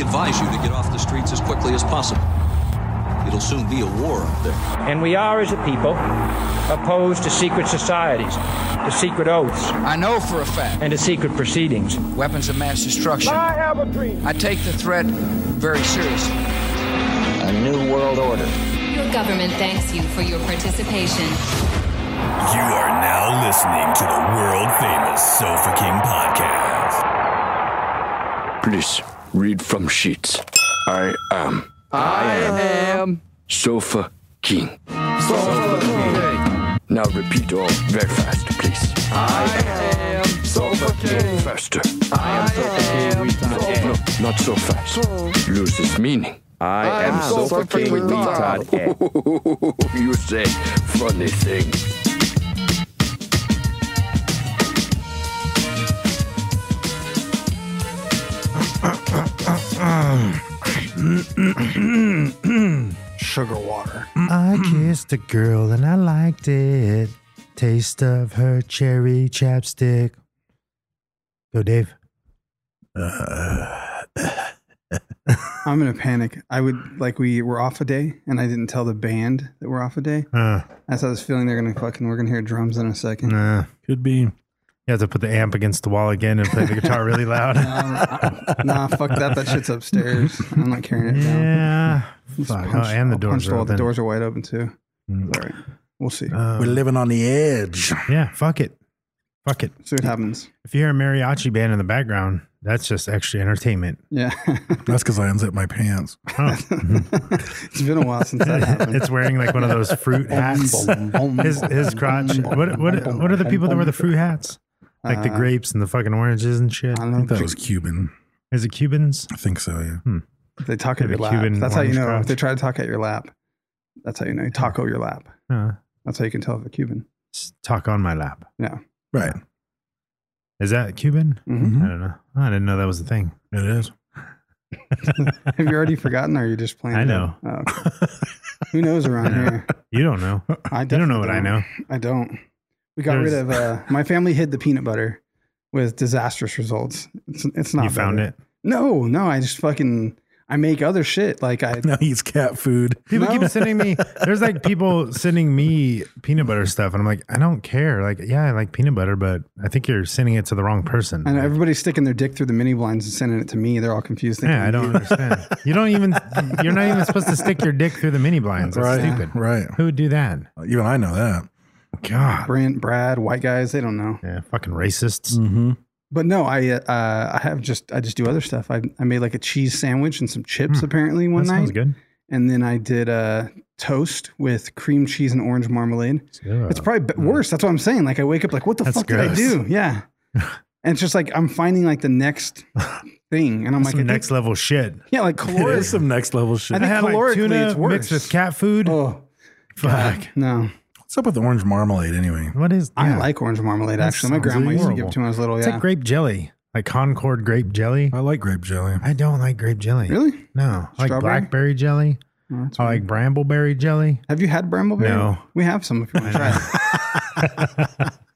advise you to get off the streets as quickly as possible. It'll soon be a war out there. And we are, as a people, opposed to secret societies, to secret oaths. I know for a fact. And to secret proceedings. Weapons of mass destruction. I have a dream. I take the threat very seriously. A new world order. Your government thanks you for your participation. You are now listening to the world-famous Sofa King podcast. Please, read from sheets. I am Sofa King. Sofa King. Now repeat all very fast, please. I am Sofa King. Faster. I am Sofa King. No, not so fast. Loses meaning. I am Sofa King. You say funny things. Sugar water. I kissed a girl and I liked it. Taste of her cherry chapstick. Go, Dave. I'm in a panic. I would we were off a day and I didn't tell the band that we're off a day. That's how I was feeling. We're gonna hear drums in a second. Could be. You have to put the amp against the wall again and play the guitar really loud. Nah, fuck that. That shit's upstairs. I'm not carrying it down. Yeah. Fuck. And the doors are open. The doors are wide open too. All right. We'll see. We're living on the edge. Yeah, fuck it. Fuck it. See what happens. If you hear a mariachi band in the background, that's just extra entertainment. Yeah. That's because I unzip my pants. Oh. It's been a while since that happened. It's wearing like one of those fruit hats. His crotch. What are the people that wear the fruit hats? Like the grapes and the fucking oranges and shit. I think that was Cuban. Is it Cubans? I think so, yeah. They talk at your lap. Cuban That's how you know. crotch. If they try to talk at your lap, that's how you know. You taco your lap. That's how you can tell if they're Cuban. Talk on my lap. Yeah. Right. Is that Cuban? Mm-hmm. I don't know. I didn't know that was a thing. It is. Have you already forgotten or are you just playing? I know. Oh, okay. Who knows around here? You don't know. I You don't know what I know. I don't. We got rid of, my family hid the peanut butter with disastrous results. It's not You found better. it? No, I just I make other shit. Now he's cat food. People keep sending me, there's like people sending me peanut butter stuff. And I'm like, I don't care. Like, yeah, I like peanut butter, but I think you're sending it to the wrong person. And everybody's sticking their dick through the mini blinds and sending it to me. They're all confused. Yeah, I don't understand. You're not even supposed to stick your dick through the mini blinds. That's stupid. Right. Who would do that? Even I know that. God. Brad, white guys, they don't know. Yeah, fucking racists. Mm-hmm. But no, I just do other stuff. I made like a cheese sandwich and some chips apparently one that night. Sounds good. And then I did a toast with cream cheese and orange marmalade. It's probably worse. That's what I'm saying. Like I wake up like, what the fuck did I do? Yeah. And it's just like I'm finding like the next thing, and I'm like, next level shit. Yeah, like caloric. It is some next level shit. I think had like calorically tuna it's worse. mixed with cat food. Oh, fuck. God, no. What's up with orange marmalade anyway? What is? I yeah. like orange marmalade. Actually, my sounds grandma used to give horrible. it to me when I was little. It's Yeah, like grape jelly, like Concord grape jelly. I like grape jelly. I don't like grape jelly. Really? No. I like Strawberry? blackberry jelly. Oh, that's I weird. like brambleberry jelly. Have you had brambleberry? No. We have some if you want to try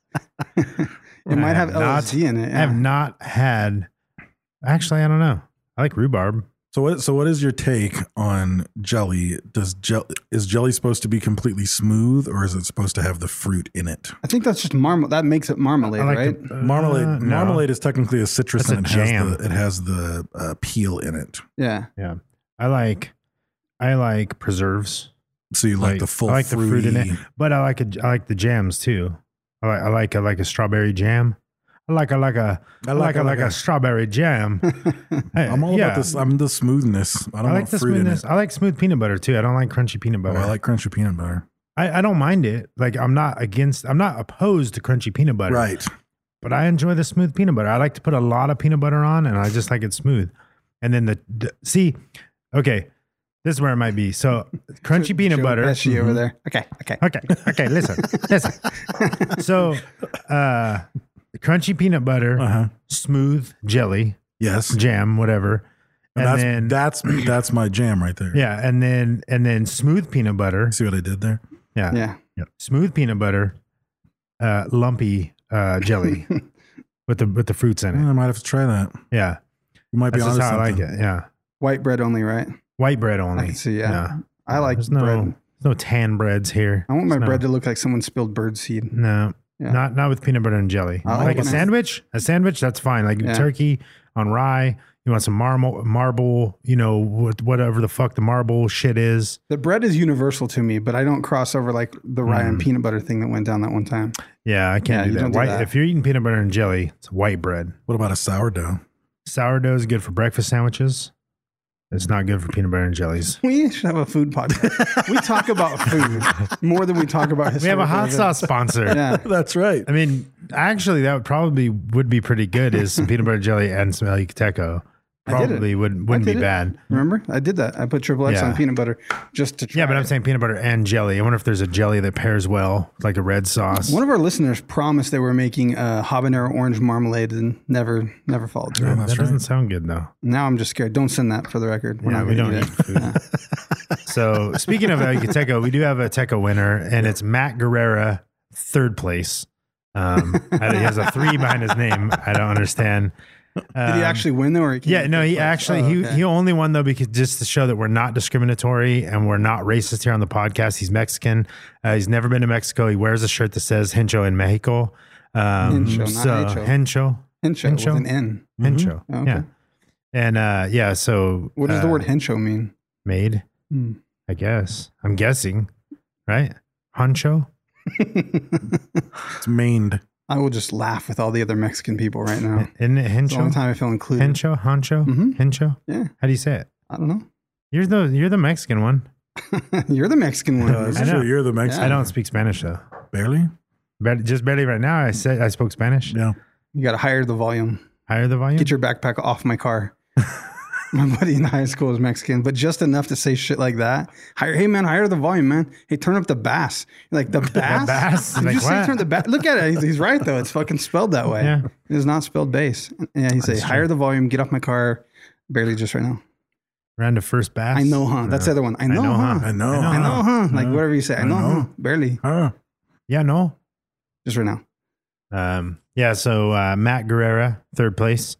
it. It might have LSD in it. I have Yeah. not had. Actually, I don't know. I like rhubarb. So what is your take on jelly? Is jelly supposed to be completely smooth, or is it supposed to have the fruit in it? I think that's just marmalade. That makes it marmalade, I like right? Marmalade. No. Marmalade is technically a citrus, That's and a jam. it has the peel in it. Yeah. Yeah. I like preserves. So you like the full. I like the fruit in it, fruity- but I like the jams too. I like a strawberry jam. I like a strawberry jam. Hey, I'm all about this. I'm the smoothness. I don't I like want the fruit smoothness. in it. I like smooth peanut butter too. I don't like crunchy peanut butter. I like crunchy peanut butter. I don't mind it. Like I'm not opposed to crunchy peanut butter. Right. But I enjoy the smooth peanut butter. I like to put a lot of peanut butter on, and I just like it smooth. And then okay, this is where it might be. So crunchy peanut Joe butter. Pesci over there. Okay. Okay. Listen. So, crunchy peanut butter, smooth jelly, Yes. jam, whatever. And that's my jam right there. Yeah, and then smooth peanut butter. See what I did there? Yeah. Smooth peanut butter, lumpy jelly with the fruits in I it. might have to try that. Yeah, You might be that's honest. just how I like it. Yeah, White bread only, right? White bread only. I can see, yeah. No. I like There's bread. There's no tan breads here. I want my There's bread no- to look like someone spilled bird seed. No, Yeah. not with peanut butter and jelly. I like Like a when I- sandwich. A sandwich, that's fine. Like Yeah. turkey on rye. You want some marble, you know, whatever the fuck the marble shit is. The bread is universal to me, but I don't cross over like the rye and peanut butter thing that went down that one time. Yeah, I can't Yeah, do you that. don't do White. that. If you're eating peanut butter and jelly, it's white bread. What about a sourdough? Sourdough is good for breakfast sandwiches. It's not good for peanut butter and jellies. We should have a food podcast. We talk about food more than we talk about We have a hot historical sauce sponsor. events. Yeah. That's right. I mean, actually, that would be pretty good. Is some peanut butter jelly and some El Yucateco. I did it. Probably I wouldn't did be it. bad. Remember? I did that. I put Triple X Yeah. on peanut butter just to try Yeah, but I'm it. saying peanut butter and jelly. I wonder if there's a jelly that pairs well, like a red sauce. One of our listeners promised they were making habanero orange marmalade and never followed through. that doesn't sound good though. Now I'm just scared. Don't send that for the record. We're Yeah, not we going don't to eat food. So speaking of El Yucateco, we do have a Teco winner, and it's Matt Guerrera, third place. He has a 3 behind his name. I don't understand. Did he actually win though? Or he Yeah, no, he actually he only won though because just to show that we're not discriminatory and we're not racist here on the podcast. He's Mexican. He's never been to Mexico. He wears a shirt that says Hencho in Mexico. Hencho, not Hencho. Hencho with an N. Hencho. Oh, okay. Yeah. And yeah, so What does the word hencho mean? made? Hmm. I guess. I'm guessing. Right? Honcho? It's maned. I will just laugh with all the other Mexican people right now. Isn't it It's the only Hencho? time I feel included. Hencho? Honcho? Mhm. Hencho? Yeah. How do you say it? I don't know. You're the Mexican one. You're the Mexican one. This I is know. true. You're the Mexican. I don't speak Spanish though. Barely? Just barely right now. I said I spoke Spanish. Yeah. You got to hire the volume. Higher the volume. Get your backpack off my car. My buddy in high school is Mexican, but just enough to say shit like that. Hey man, hire the volume, man. Hey, turn up the bass. You're like the bass. bass? Did Like you say what? turn the bass? Look at it. He's right though. It's fucking spelled that way. Yeah. It is not spelled bass. Yeah, he say hire the volume. Get off my car. Barely just right now. Ran to first bass. I know, huh? That's the other one. I know, huh? I know. I know, huh? Like whatever you say. I know, huh? Barely. Huh. Yeah, no. Just right now. Yeah, so Matt Guerrera, third place.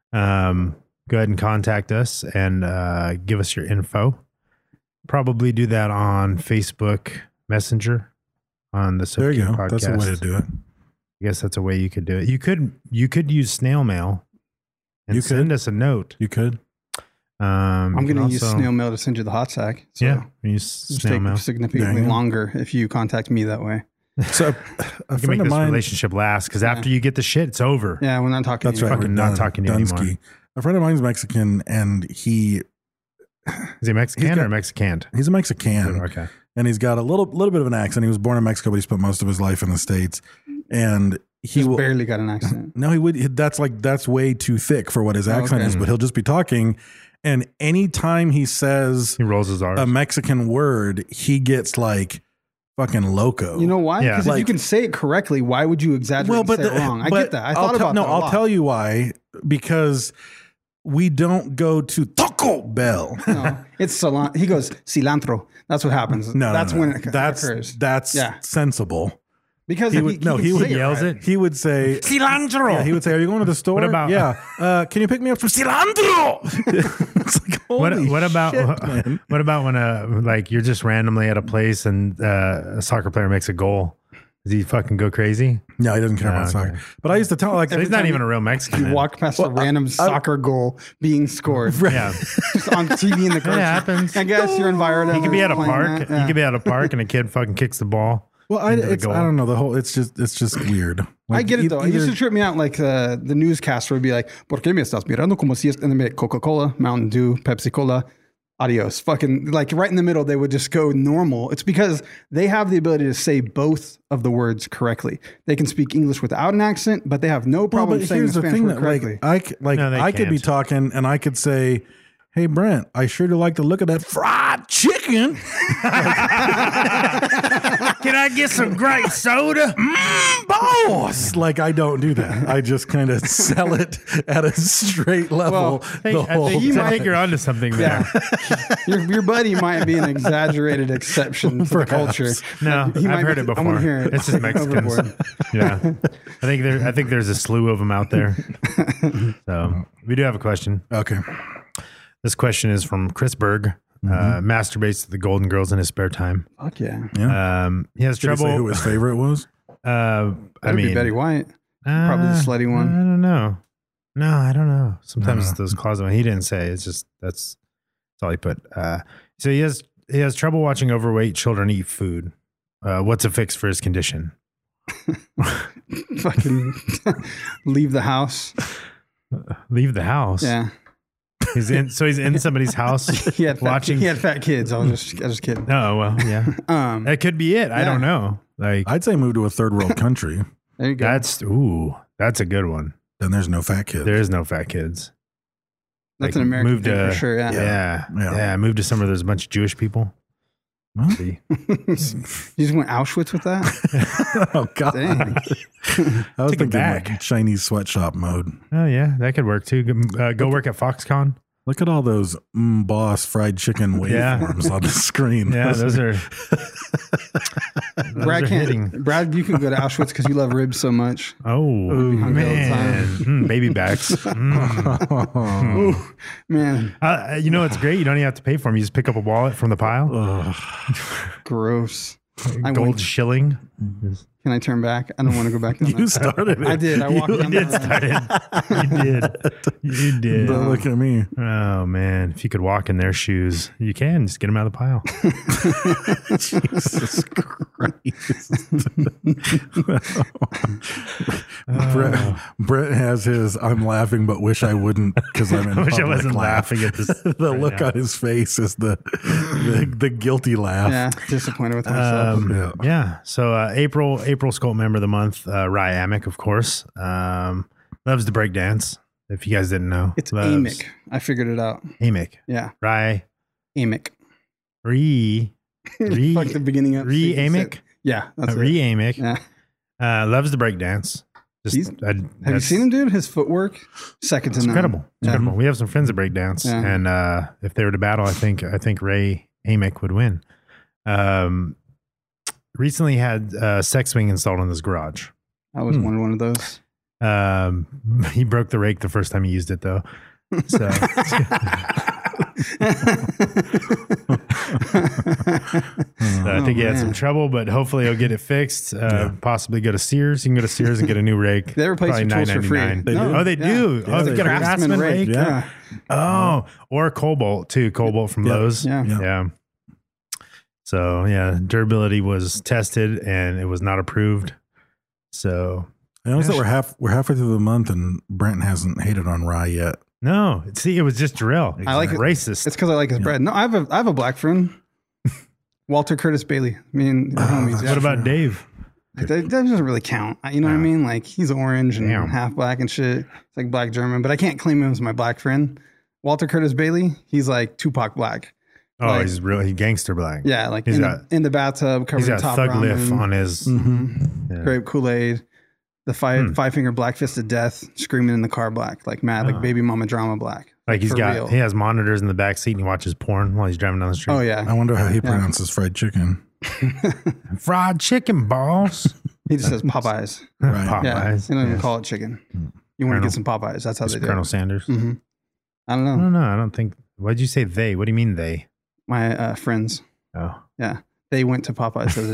Go ahead and contact us and give us your info. Probably do that on Facebook Messenger on the There you Soapking go. podcast. That's a way to do it. I guess that's a way you could do it. You could use snail mail and You could. send us a note. You could. I'm you going can to use also- snail mail to send you the hot sack. So Yeah, use just snail take mail. significantly Yeah, yeah. longer if you contact me that way. So a You can friend make of this mine. relationship last because after you get the shit, it's over. Yeah, we're not talking. That's to you. right. Fucking we're not done. talking to you anymore. Dunsky. A friend of mine's Mexican, and Is he Mexican He's got- or Mexican? he's a Mexican. Okay. And he's got a little bit of an accent. He was born in Mexico, but he spent most of his life in the States. And he He's will barely got an accent. No, he would. That's way too thick for what his accent okay. is. But he'll just be talking, and anytime he says He rolls his R's. a Mexican word, he gets like fucking loco. You know why? Yeah. Because if you Like- can say it correctly, why would you exaggerate and say it wrong? I get that. I thought about that. I'll tell you why. Because we don't go to Taco Bell. No, it's cilantro. He goes cilantro. That's what happens. No, that's no. when it that's occurs. that's sensible. Because He if would no. can He would say it yells right. it. He would say Cilantro. Yeah, he would say, "Are you going to the store? What about- Yeah. Can you pick me up from cilantro?" It's like, holy What about shit, man. what about when like you're just randomly at a place and a soccer player makes a goal? Does he fucking go crazy? No, he doesn't care about okay. soccer. But I used to tell like So he's not time even a real Mexican. You then. walk past a random soccer goal being scored. Yeah, Just on TV in the country. happens. I guess you're environment. he could be at a park. He could be at a park and a kid fucking kicks the ball. Well, into the I goal. don't know the whole. It's just weird. I Like, get it though. It either- used to trip me out. Like the newscaster would be like, "¿Por qué me estás mirando como si es?" And then be like, Coca-Cola, Mountain Dew, Pepsi Cola, adios. Fucking like right in the middle, they would just go normal. It's because they have the ability to say both of the words correctly. They can speak English without an accent, but they have no Well, problem but saying here's the the Spanish thing word that correctly. No, they I could be can't. talking and I could say, "Hey Brent, I sure do like the look of that fried chicken." Can I get some great soda? Boss, like I don't do that. I just kind of sell it at a straight level. I the whole think time. you're onto something there. your buddy might be an exaggerated exception to the culture. No, He might I've heard be- it I before. wanna hear it. It's just Mexicans. Overboard. Yeah, I think there's a slew of them out there. So we do have a question. Okay. This question is from Chris Berg. Masturbates to the Golden Girls in his spare time. Fuck yeah. He has Did he trouble. say who his favorite was? That'd be Betty White. Probably the slutty one. I don't know. No, I don't know. Sometimes it's those closet ones. He didn't say. It's just that's all he put. So he has trouble watching overweight children eat food. What's a fix for his condition? Fucking leave the house. Leave the house. Yeah. He's in somebody's house He had watching. fat kids. I was just kidding. Oh well, yeah. That could be it. I don't know. Like I'd say move to a third world country. There you go. That's a good one. Then there's no fat kids. There is no fat kids. That's an American thing for sure. Yeah. Move to somewhere there's a bunch of Jewish people. See? You just went Auschwitz with that? Oh God! Dang. I was Take it thinking back. like Chinese sweatshop mode. Oh yeah, that could work too. Go work at Foxconn. Look at all those Boss fried chicken waveforms on the screen. Yeah, those are. Brad, you can go to Auschwitz because you love ribs so much. Oh man, baby backs. Ooh, man, you know it's great. You don't even have to pay for them. You just pick up a wallet from the pile. Gross. Gold shilling. Can I turn back? I don't want to go back. You started it. I did. I walked down You did. Don't look at me. Oh man, if you could walk in their shoes, you can just get them out of the pile. Jesus Christ. Brett has his I'm laughing but wish I wouldn't because I'm in I wish I public wasn't laugh. laughing at this. The look on his face is the guilty laugh. Yeah, disappointed with myself. Yeah. So April Skull member of the month, Rye Amick, of course. Loves to break dance. If you guys didn't know, It's Amick. I figured it out. Amick. Yeah. Rye. Amick. Re Like the beginning of Amick. Yeah. That's it. Amick. Yeah. Loves to break dance. Have you seen him, dude? His footwork, second to none. Incredible. Yeah. Incredible. We have some friends that break dance, and if they were to battle, I think Ray Amick would win. Recently had a sex swing installed in his garage. I was one of those. He broke the rake the first time he used it, though. So I think he had some trouble, but hopefully he'll get it fixed. Possibly go to Sears. You can go to Sears and get a new rake. They replace your tools for free. They do. They do. Yeah, They get a Craftsman rake. Yeah. Oh, or Cobalt too. Cobalt from Lowe's. Yeah. So durability was tested and it was not approved. So I noticed that we're halfway through the month and Brent hasn't hated on Rye yet. no, see, it was just drill. I like it. Racist. It's because I like his bread. No, I have a black friend, Walter Curtis Bailey. I mean, homies. What about Dave? That doesn't really count. You know what I mean? Like he's orange and half black and shit. It's like black German, but I can't claim him as my black friend. Walter Curtis Bailey, he's like Tupac black. Oh, like, he's gangster black. Yeah, like he's in the bathtub, covered he's in got top thug ramen. lift on his Grape Kool-Aid, the five finger black fisted death, screaming in the car black, like mad, like baby mama drama black. Like he's for got real. he has monitors in the back seat and he watches porn while he's driving down the street. Oh yeah, I wonder how he pronounces fried chicken. Fried chicken balls. he just says Popeyes. Right. Yeah, Popeyes. they don't even call it chicken. You want to get some Popeyes? That's how they do Colonel it. Sanders. Mm-hmm. I don't I know. don't know. I don't think. Why did you say they? What do you mean they? My friends. Oh, Yeah, they went to Popeyes the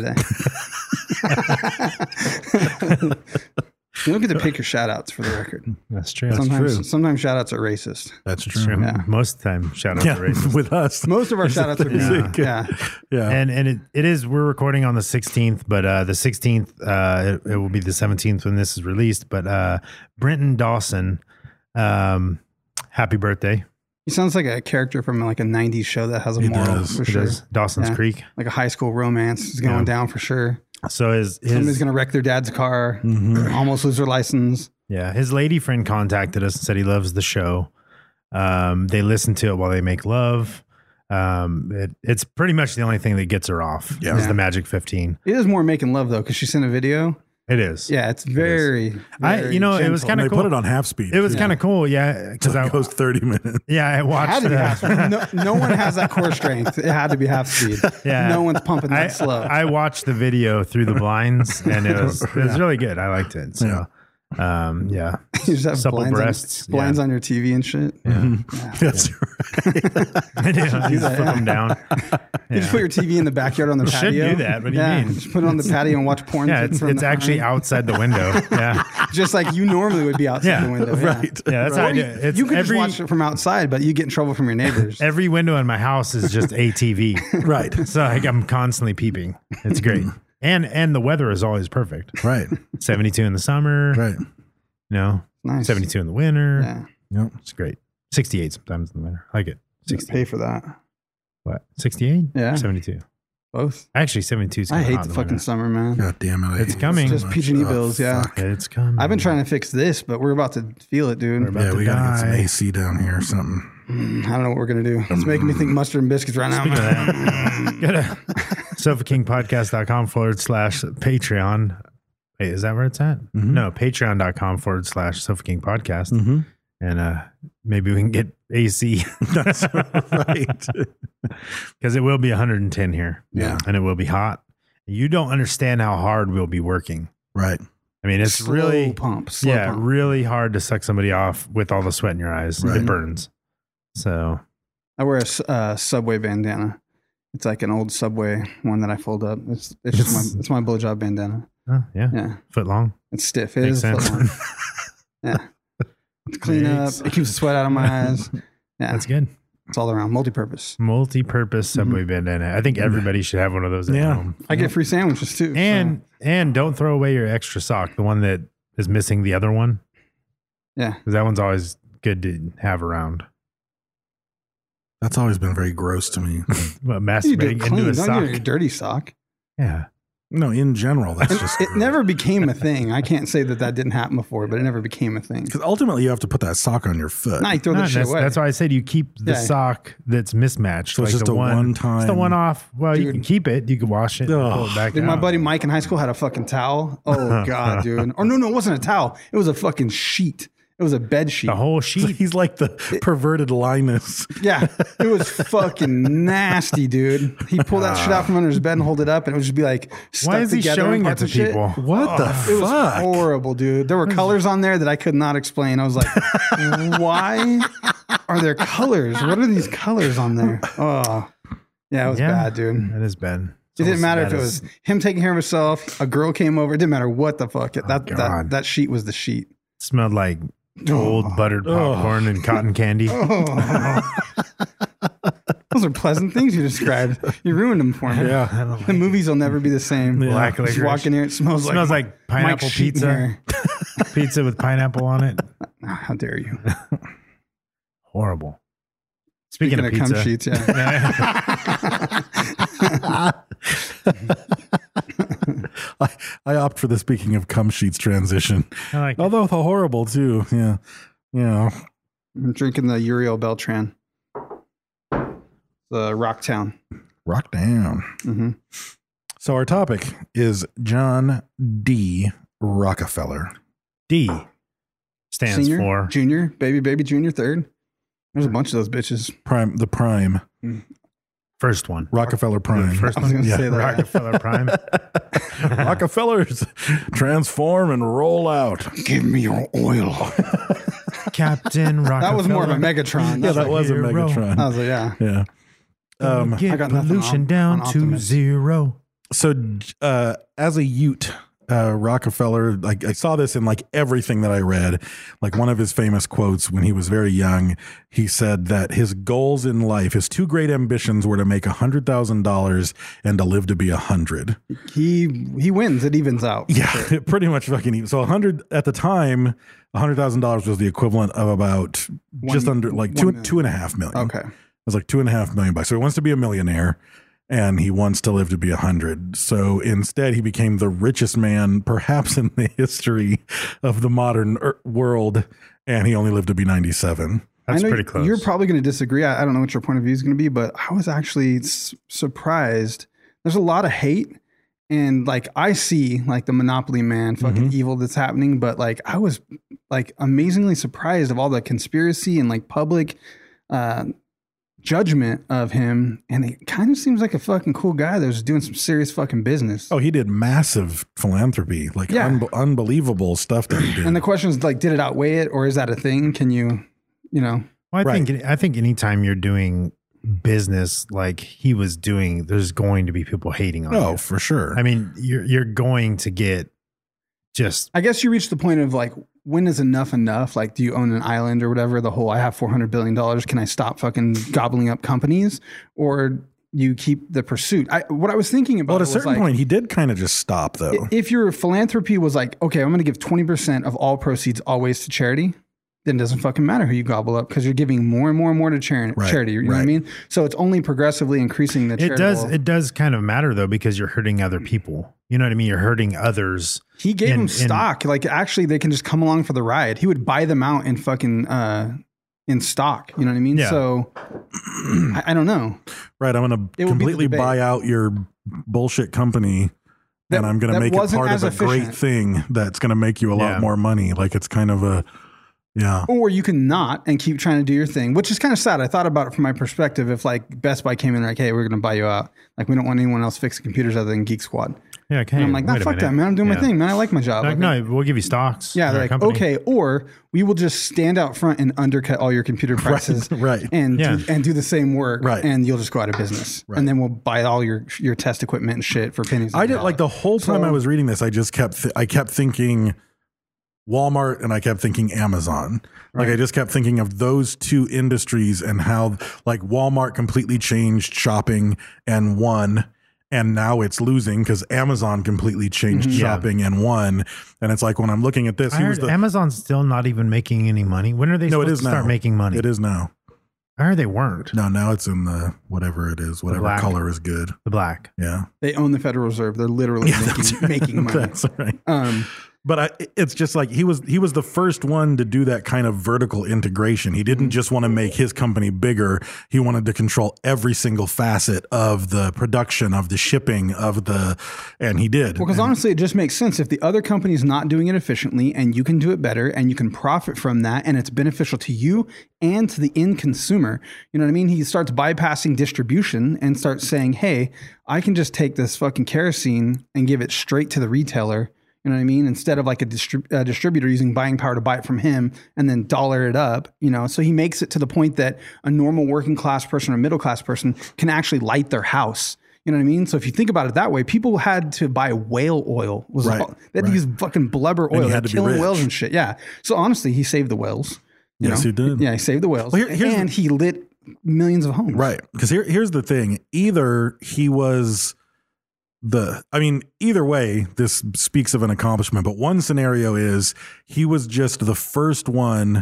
other day. You don't get to pick your shout outs for the record. that's true. Sometimes shout outs are racist. That's That's true. true. Yeah. Most of the time, shout out to racist. With us. Most of our shout outs are decent. Yeah. Yeah. And it is, we're recording on the 16th, but the 16th, it will be the 17th when this is released. But Brenton Dawson, happy birthday. He sounds like a character from like a 90s show that has a He moral does. for He sure. does. Dawson's Yeah. Creek. Like a high school romance is going down for sure. So Somebody's going to wreck their dad's car, almost lose their license. his lady friend contacted us and said he loves the show. They listen to it while they make love. It's pretty much the only thing that gets her off is the Magic 15. It is more making love though, because she sent a video. It is. Yeah, it's very, it was gentle. kind They of cool. put it on half speed. It was kind of cool. Yeah. Because It goes 30 minutes. I watched Had to be half speed. No one has that core strength. It had to be half speed. Yeah. No one's pumping that slow. I watched the video through the blinds and it was really good. I liked it. So Yeah. You just have Supple blinds, breasts. blinds on your TV and shit. Yeah. That's right. I do. You just flip them down. You just put your TV in the backyard on the You should patio. do that. What do you mean? Just put it on the patio and watch porn. Yeah, it's actually behind. outside the window. Yeah. Just like you normally would be outside Yeah, the window. right. Yeah, that's how I do it. It's You could every, just watch it from outside, but you get in trouble from your neighbors. every window in my house is just a TV. Right. So like, I'm constantly peeping. It's great. And the weather is always perfect. Right. 72 in the summer. Right. You know, Nice. 72 in the winter. Yeah. Yep. It's great. 68 sometimes in the winter. I like it. You pay for that. What? 68? Yeah. 72. Both. Actually, 72 is I hate hot the in fucking winter. summer, man. God damn it. I It's hate coming. it so Just much. PG&E Oh, bills, yeah. fuck. It's coming. I've been trying to fix this, but we're about to feel it, dude. We're about Yeah, to we gotta get some die. AC down here or something. I don't know what we're gonna do. It's making me think mustard and biscuits right now. Speaking of that, go to sofakingpodcast.com/Patreon. Wait, is that where it's at? No, patreon.com/SofaKingPodcast. And maybe we can get AC. That's right. Because it will be 110 here. Yeah. And it will be hot. You don't understand how hard we'll be working. Right. I mean, it's Slow really pump. really hard to suck somebody off with all the sweat in your eyes. Right. It burns. So I wear a Subway bandana. It's like an old Subway one that I fold up. It's just my blowjob bandana. yeah. Yeah, Foot long. it's stiff. It Makes is sense. foot long. Yeah, it's clean up. It keeps the sweat out of my eyes. Yeah, That's good. It's all around multi-purpose. Multi-purpose Subway bandana. I think everybody should have one of those at Yeah. home. I get free sandwiches too. And don't throw away your extra sock, the one that is missing the other one, yeah, because that one's always good to have around. That's always been very gross to me. But you do it masturbating clean. into a Don't sock. get your dirty sock. Yeah. No, in general, that's just It never became a thing. I can't say that didn't happen before, but it never became a thing. because ultimately you have to put that sock on your foot. Now you throw No, that shit that's, away. that's why I said you keep the Yeah. sock that's mismatched. So it's just the a one-time- It's the one off. Well, you Dude. can keep it. You can wash it. And Ugh. pull it back Dude, my out. buddy Mike in high school had a fucking towel. Oh god, dude. Or no, it wasn't a towel. It was a fucking sheet. It was a bed sheet. The whole So sheet. he's like the perverted Linus. Yeah, it was fucking nasty, dude. He'd pull that shit out from under his bed and hold it up, and it would just be like stuck Why is he together in showing it parts to and shit. people? What the It was fuck? horrible, dude. There were colors on there that I could not explain. I was like, why are there colors? What are these colors on there? Oh, yeah, it was bad, dude. That is bad. It didn't matter if it was him taking care of himself, a girl came over. It didn't matter what the fuck. God. That sheet was the sheet. Smelled like old buttered popcorn and cotton candy. Those are pleasant things you described. You ruined them for me. Yeah. The movies will never be the same. Black Just licorice. walk in here, it smells like pineapple Mike's sheet in pizza. here. Pizza with pineapple on it. Oh, how dare you? Horrible. Speaking of cum pizza. sheets, yeah. I opt for the speaking of cum sheets transition. I like it. Although horrible too. Yeah. Yeah. I'm drinking the Uriel Beltran. The Rocktown. Rock down. Mm-hmm. So our topic is John D. Rockefeller. D stands Senior, for junior, baby, junior, third. There's a bunch of those bitches. The prime. first one. Rockefeller Prime. First I was one. gonna say that. Rockefeller Prime. Rockefellers transform and roll out. Give me your oil. Captain Rockefeller. That was more of a Megatron. Yeah, that was a hero. Megatron. I was like, yeah. Yeah. Get I got nothing pollution on down to Optimus. 0. So as a Ute, Rockefeller, like I saw this in like everything that I read. Like one of his famous quotes when he was very young, he said that his goals in life, his two great ambitions were to make $100,000 and to live to be 100. He wins. It evens out. Yeah, it pretty much fucking. So 100 at the time, $100,000 was the equivalent of about just under like $2.5 million. Okay. It was like $2.5 million bucks. So he wants to be a millionaire and he wants to live to be 100. So instead he became the richest man perhaps in the history of the modern world. And he only lived to be 97. That's I know pretty close. You're probably going to disagree. I don't know what your point of view is going to be, but I was actually surprised. There's a lot of hate. And like I see like the Monopoly man fucking evil that's happening, but like I was like amazingly surprised of all the conspiracy and like public judgment of him, and he kind of seems like a fucking cool guy that was doing some serious fucking business. Oh, he did massive philanthropy, like unbelievable stuff that he did. And the question is, like, did it outweigh it, or is that a thing? Can you know? Well, I think anytime you're doing business like he was doing, there's going to be people hating on you. Oh, for sure. I mean, you're going to get just. I guess you reach the point of like, when is enough? Like, do you own an island or whatever? The whole, I have $400 billion. Can I stop fucking gobbling up companies? Or you keep the pursuit? What I was thinking about. Well, at a certain point, he did kind of just stop, though. If your philanthropy was like, okay, I'm going to give 20% of all proceeds always to charity, then it doesn't fucking matter who you gobble up because you're giving more and more and more to charity. You know what I mean? So it's only progressively increasing the charitable. It does kind of matter, though, because you're hurting other people. You know what I mean? You're hurting others. He gave them stock. Like, actually, they can just come along for the ride. He would buy them out in fucking in stock. You know what I mean? Yeah. So I don't know. Right. I'm going to completely buy out your bullshit company. And I'm going to make it part of a great thing that's going to make you a lot more money. Like, it's kind of a... Yeah. Or you can not and keep trying to do your thing, which is kind of sad. I thought about it from my perspective. If like Best Buy came in like, hey, we're going to buy you out. Like, we don't want anyone else fixing computers other than Geek Squad. Yeah, okay. And I'm like, no, fuck that, man. I'm doing my thing, man. I like my job. Like, no, we'll give you stocks. Yeah, they're like, company. Okay, or we will just stand out front and undercut all your computer prices, right? And do the same work, right? And you'll just go out of business, right. And then we'll buy all your test equipment and shit for pennies. I did like the whole time I was reading this, I just kept thinking Walmart and I kept thinking Amazon. Like, I just kept thinking of those two industries and how like Walmart completely changed shopping and won. And now it's losing because Amazon completely changed shopping and won. And it's like, when I'm looking at this, Amazon's still not even making any money. When are they supposed to start making money? It is now. I heard they weren't. No, now it's in the whatever it is, whatever color is good. The black. Yeah. They own the Federal Reserve. They're literally making money. That's right. But it's just like he was the first one to do that kind of vertical integration. He didn't just want to make his company bigger. He wanted to control every single facet of the production, of the shipping, and he did. Well, because honestly, it just makes sense. If the other company's not doing it efficiently and you can do it better and you can profit from that and it's beneficial to you and to the end consumer, you know what I mean? He starts bypassing distribution and starts saying, hey, I can just take this fucking kerosene and give it straight to the retailer. You know what I mean? Instead of like a distributor using buying power to buy it from him and then dollar it up, you know? So he makes it to the point that a normal working class person or middle class person can actually light their house. You know what I mean? So if you think about it that way, people had to buy whale oil. They had to use fucking blubber oil. They're killing whales and shit. Yeah. So honestly, he saved the whales. Yes, he did. Yeah, he saved the whales. Well, and he lit millions of homes. Right. Because here's the thing. Either he was... either way, this speaks of an accomplishment, but one scenario is he was just the first one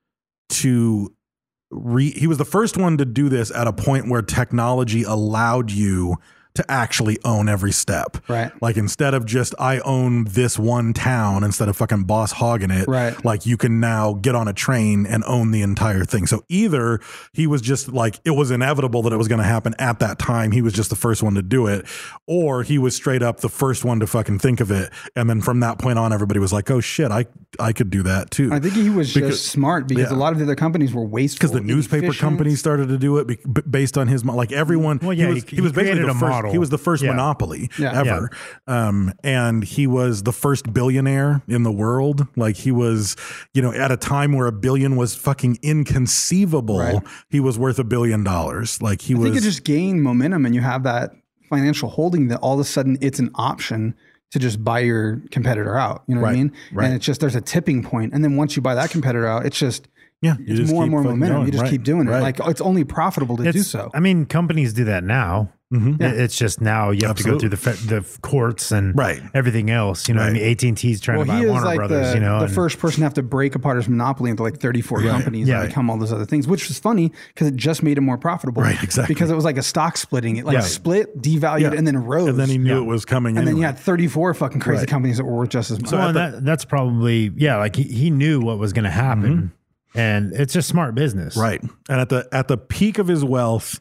to do this at a point where technology allowed you to actually own every step. Right. Like, instead of just, I own this one town instead of fucking boss hogging it. Right. Like, you can now get on a train and own the entire thing. So either he was just like, it was inevitable that it was going to happen at that time. He was just the first one to do it. Or he was straight up the first one to fucking think of it. And then from that point on, everybody was like, oh shit, I could do that too. I think he was just smart because a lot of the other companies were wasteful. Because the newspaper companies started to do it based on his, like everyone. Well, yeah, he was basically the first. He was the first monopoly ever. Yeah. And he was the first billionaire in the world. Like, he was, at a time where $1 billion was fucking inconceivable. Right. He was worth $1 billion. Like, I think it just gained momentum and you have that financial holding that all of a sudden it's an option to just buy your competitor out. You know what I mean? Right. And it's just, there's a tipping point. And then once you buy that competitor out, it's just, it's more and more momentum. Going. You just keep doing it. Like, it's only profitable to do so. I mean, companies do that now. Mm-hmm. Yeah. It's just now you have to go through the courts and everything else. You know, I mean, AT&T's trying to buy Warner Brothers. The first person to have to break apart his monopoly into like 34 companies and become all those other things, which was funny because it just made it more profitable. Right, exactly. Because it was like a stock splitting. It split, devalued, and then rose. And then he knew it was coming. And then you had 34 fucking crazy companies that were worth just as much. So that's probably like he knew what was going to happen, and it's just smart business, right? And at the peak of his wealth,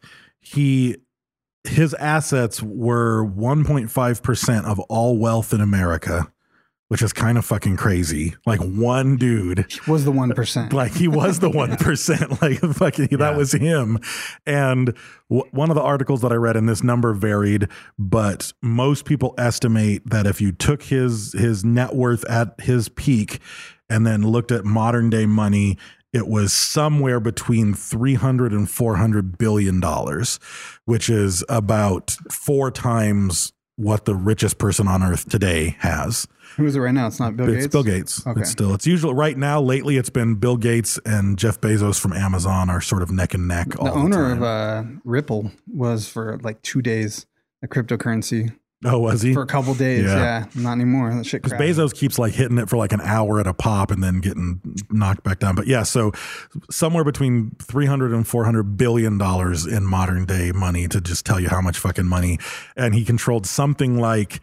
his assets were 1.5% of all wealth in America. which is kind of fucking crazy. Like one dude Was the 1%. like he was the 1%, like fucking that was him. And one of the articles that I read, and this number varied, but most people estimate that if you took his net worth at his peak and then looked at modern day money, it was somewhere between $300 and $400 billion, which is about 4 times what the richest person on earth today has. Who is it right now? It's not Bill Gates? It's Bill Gates. Okay. It's usually right now, lately it's been Bill Gates and Jeff Bezos from Amazon are sort of neck and neck all The the owner time. of Ripple was for like 2 days a cryptocurrency. Oh, was he? For a couple days, yeah. Not anymore. That shit Because crashed. Bezos keeps like hitting it for like an hour at a pop and then getting knocked back down. But yeah, so somewhere between $300 and $400 billion in modern day money, to just tell you how much fucking money. And he controlled something like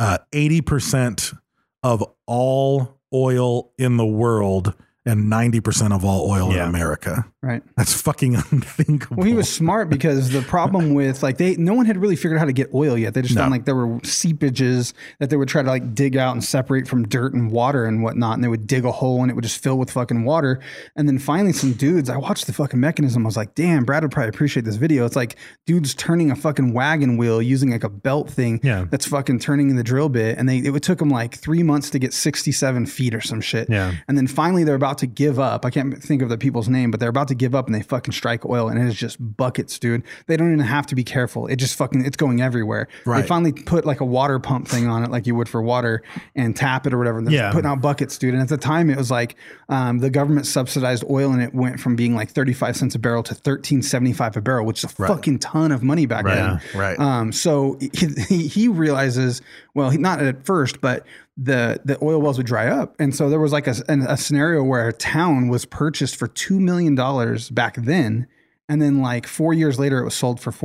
80% of all oil in the world and 90% of all oil in America. Right. That's fucking unthinkable. Well, he was smart because the problem with like no one had really figured out how to get oil yet. They just found like there were seepages that they would try to like dig out and separate from dirt and water and whatnot. And they would dig a hole and it would just fill with fucking water. And then finally some dudes, I watched the fucking mechanism. I was like, damn, Brad would probably appreciate this video. It's like dudes turning a fucking wagon wheel using like a belt thing that's fucking turning in the drill bit. And it took them like 3 months to get 67 feet or some shit. Yeah. And then finally they're about to give up. I can't think of the people's name, but they're about to give up and they fucking strike oil and it is just buckets, dude. They don't even have to be careful. It just fucking, it's going everywhere. Right. They finally put like a water pump thing on it like you would for water and tap it or whatever. They're putting out buckets, dude. And at the time it was like the government subsidized oil and it went from being like 35 cents a barrel to $13.75 a barrel, which is a fucking ton of money back then. Right. So he realizes, well, not at first, but the oil wells would dry up. And so there was like a scenario where a town was purchased for $2 million back then. And then like 4 years later, it was sold for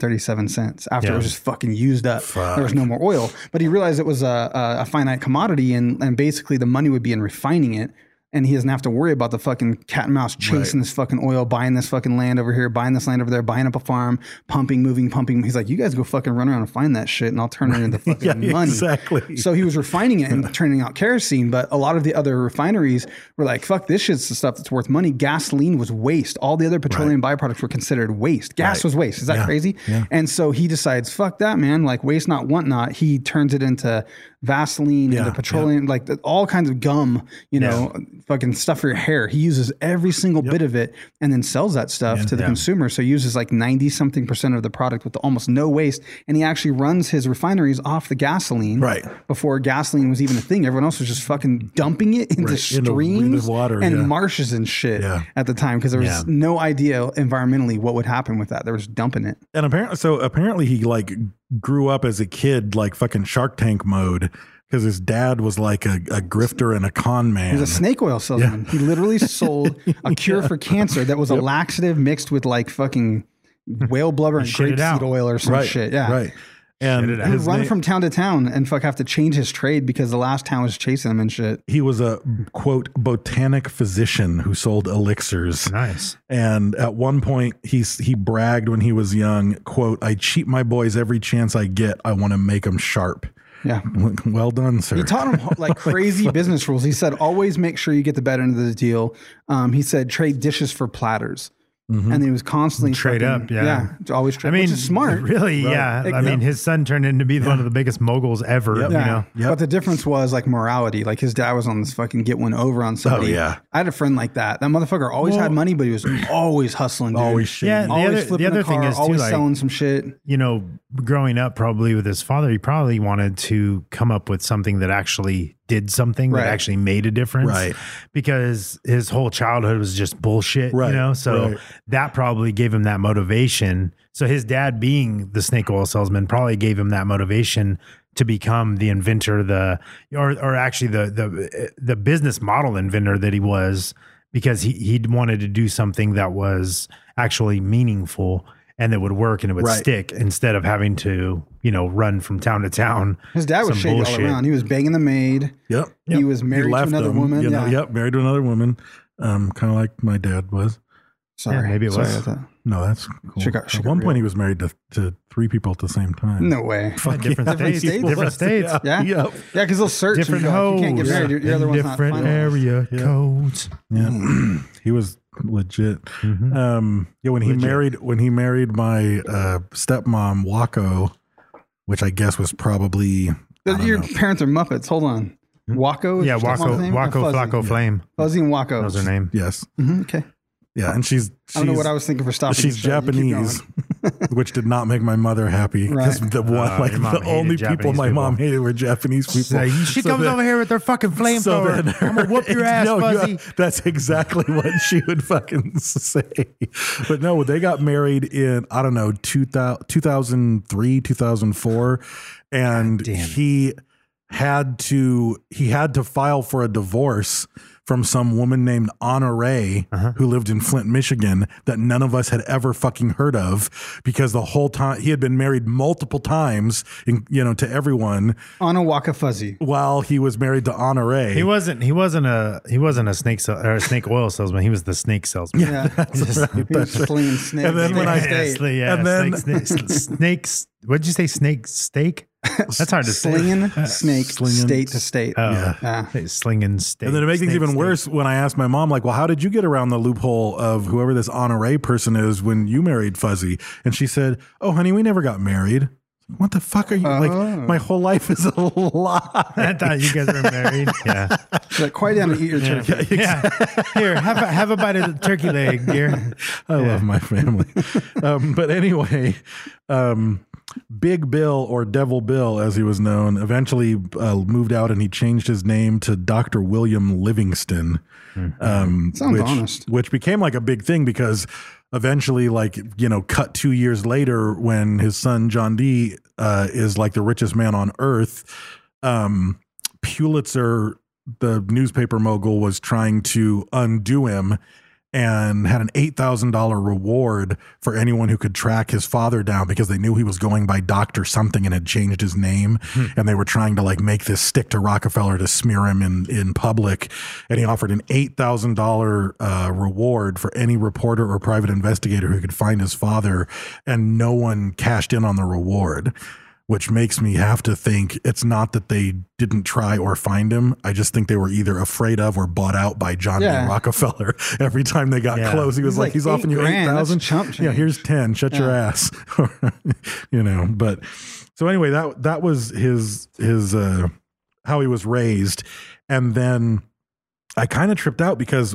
$4.37 after it was just fucking used up. There was no more oil. But he realized it was a finite commodity and basically the money would be in refining it. And he doesn't have to worry about the fucking cat and mouse chasing this fucking oil, buying this fucking land over here, buying this land over there, buying up a farm, pumping. He's like, you guys go fucking run around and find that shit and I'll turn it into fucking money. Exactly. So he was refining it and turning out kerosene. But a lot of the other refineries were like, fuck, this shit's the stuff that's worth money. Gasoline was waste. All the other petroleum byproducts were considered waste. Gas was waste. Is that crazy? Yeah. And so he decides, fuck that, man. Like waste not, want not. He turns it into Vaseline, into petroleum, like all kinds of gum, you know, fucking stuff for your hair. He uses every single bit of it and then sells that stuff to the consumer. So he uses like 90-something% of the product with almost no waste. And he actually runs his refineries off the gasoline before gasoline was even a thing. Everyone else was just fucking dumping it into streams water, and marshes and shit at the time because there was no idea environmentally what would happen with that. They were just dumping it. And apparently he like grew up as a kid like fucking Shark Tank mode because his dad was like a grifter and a con man. He was a snake oil salesman. He literally sold a cure for cancer that was a laxative mixed with like fucking whale blubber and grapeseed oil or some shit. Yeah. Right. And he would run from town to town and have to change his trade because the last town was chasing him and shit. He was a quote botanic physician who sold elixirs. Nice. And at one point he bragged when he was young, quote, I cheat my boys every chance I get. I want to make them sharp. Yeah. Well done, sir. He taught him like crazy business rules. He said, always make sure you get the better end of the deal. He said, trade dishes for platters. Mm-hmm. And he was constantly trade up. Yeah. Always trade. Which is smart. Really. Right. Yeah. I mean, his son turned into be one of the biggest moguls ever, you know? But the difference was like morality. Like his dad was on this fucking get one over on somebody. Oh, yeah. I had a friend like that. That motherfucker always had money, but he was always hustling, dude. Always shit. Yeah. The other thing is too, always like, selling some shit. You know, growing up probably with his father, he probably wanted to come up with something that actually did something that actually made a difference, right? Because his whole childhood was just bullshit, you know? So that probably gave him that motivation. So his dad being the snake oil salesman probably gave him that motivation to become the inventor, or actually the business model inventor that he was, because he wanted to do something that was actually meaningful and that would work and it would stick instead of having to, you know, run from town to town. His dad was shady all around. He was banging the maid. Yep. He was married to another woman. You know, married to another woman. Kind of like my dad was. Sorry. Yeah, maybe it was. Sorry about that. No, that's cool. At one point, he was married to 3 people at the same time. No way. Different states. Different states. Yeah. Yeah. Yeah, because they'll search. Different and go, hoes. you can't get married. Your other one's not Different finalized. area codes. Yeah. He was legit. Yeah, when he married my stepmom, Waco, which I guess was probably Your parents are Muppets. Hold on. Waco? is Yeah, your stepmom's name? Waco Fuzzy. Flacco Flame. Fuzzy and Waco. That was her name. yes. Okay. Yeah, and she's I don't know what I was thinking for stopping. she's the show. You keep Japanese, which did not make my mother happy because Right. the one your mom the hated only people Japanese my mom people. hated were Japanese people. She So comes then- over here with her fucking flamethrower. then I'm gonna whoop your ass, No, Fuzzy. that's exactly what she would fucking say. But no, they got married in, I don't know, 2003, 2004. And he had to file for a divorce from some woman named Anna Ray, who lived in Flint, Michigan, that none of us had ever fucking heard of, because the whole time he had been married multiple times, to everyone, On a Waka Fuzzy. while he was married to Anna Ray. He wasn't a snake oil salesman. He was the snake salesman. Yeah. He was slinging snakes. And then when I- State. And then- snakes. What'd you say? Snake steak? That's hard to say. Slinging snakes state to state. Oh, Yeah. slinging steak. And then to make things snake even steak. worse, when I asked my mom, like, well, how did you get around the loophole of whoever this Anna Ray person is when you married Fuzzy? And she said, oh, honey, we never got married. What the fuck are you like? My whole life is a lie. I thought you guys were married. Yeah. She's like, quiet down and eat your turkey. Yeah. Here, have a bite of the turkey leg. Here. I love my family. But anyway, Big Bill, or Devil Bill, as he was known, eventually moved out, and he changed his name to Dr. William Livingston. Sounds honest. Which became like a big thing because eventually, cut 2 years later, when his son John D is like the richest man on earth, Pulitzer, the newspaper mogul, was trying to undo him and had an $8,000 reward for anyone who could track his father down, because they knew he was going by Dr. something and had changed his name. And they were trying to make this stick to Rockefeller to smear him in public. And he offered an $8,000 reward for any reporter or private investigator who could find his father. And no one cashed in on the reward, which makes me have to think it's not that they didn't try or find him. I just think they were either afraid of or bought out by John D. Rockefeller. Every time they got close, he was like, he's offering you $8,000. Yeah, here's 10. Shut your ass. But so anyway, that was his how he was raised. And then I kind of tripped out because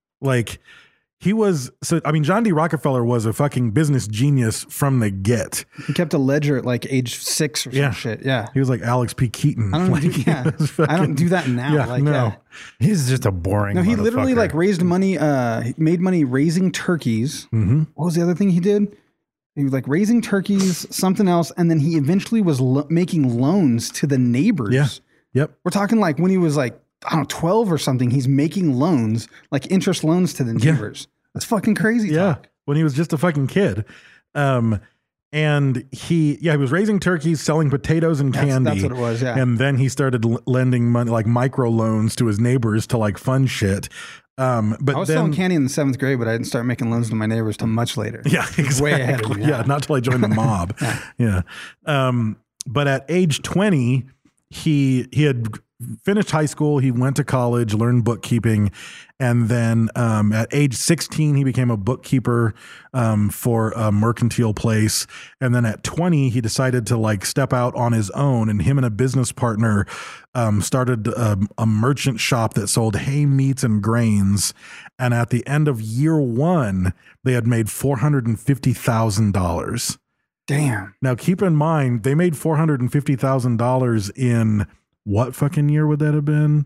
John D. Rockefeller was a fucking business genius from the get. He kept a ledger at age 6 or some shit. Yeah. He was like Alex P. Keaton. I don't do that now. No. He's just a boring. No, he literally raised money, made money raising turkeys. Mm-hmm. What was the other thing he did? He was raising turkeys, something else. And then he eventually was making loans to the neighbors. Yeah. Yep. We're talking when he was 12 or something, he's making loans, interest loans to the neighbors. That's fucking crazy. Yeah. Talk. When he was just a fucking kid. And he was raising turkeys, selling potatoes and candy. That's what it was. Yeah. And then he started lending money, micro loans to his neighbors to fund shit. But I was selling candy in the 7th grade, but I didn't start making loans to my neighbors till much later. Yeah, exactly. Way ahead of me. Yeah, not till I joined the mob. Yeah. But at age 20, he had finished high school. He went to college, learned bookkeeping. And then at age 16, he became a bookkeeper for a mercantile place. And then at 20, he decided to step out on his own. And him and a business partner started a merchant shop that sold hay, meats, and grains. And at the end of year 1, they had made $450,000. Damn. Now, keep in mind, they made $450,000 in what fucking year would that have been?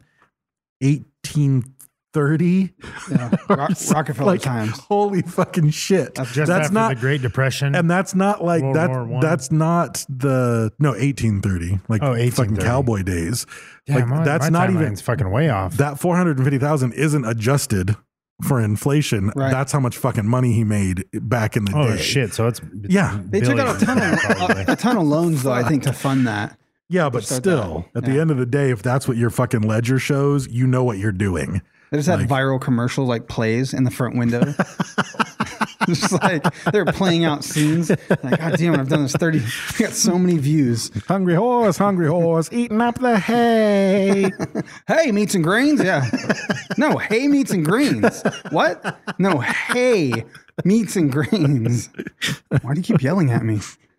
1830? Yeah. Rockefeller times. Holy fucking shit. That's after the Great Depression. And that's not World War I. that's not 1830. 1830. Fucking cowboy days. Damn, that's my not even, timeline's fucking way off. that 450,000 isn't adjusted for inflation. Right. That's how much fucking money he made back in the day. Oh shit! So it's They took out a ton of loans though, I think, to fund that. Yeah, but still, at the end of the day, if that's what your fucking ledger shows, you know what you're doing. They just had viral commercial plays in the front window. It's just like they're playing out scenes. Like, God damn it, I've done this 30. I got so many views. Hungry horse, eating up the hay. Hay, meats and grains? Yeah. No, hay, meats and grains. What? No, hay, meats and grains. Why do you keep yelling at me?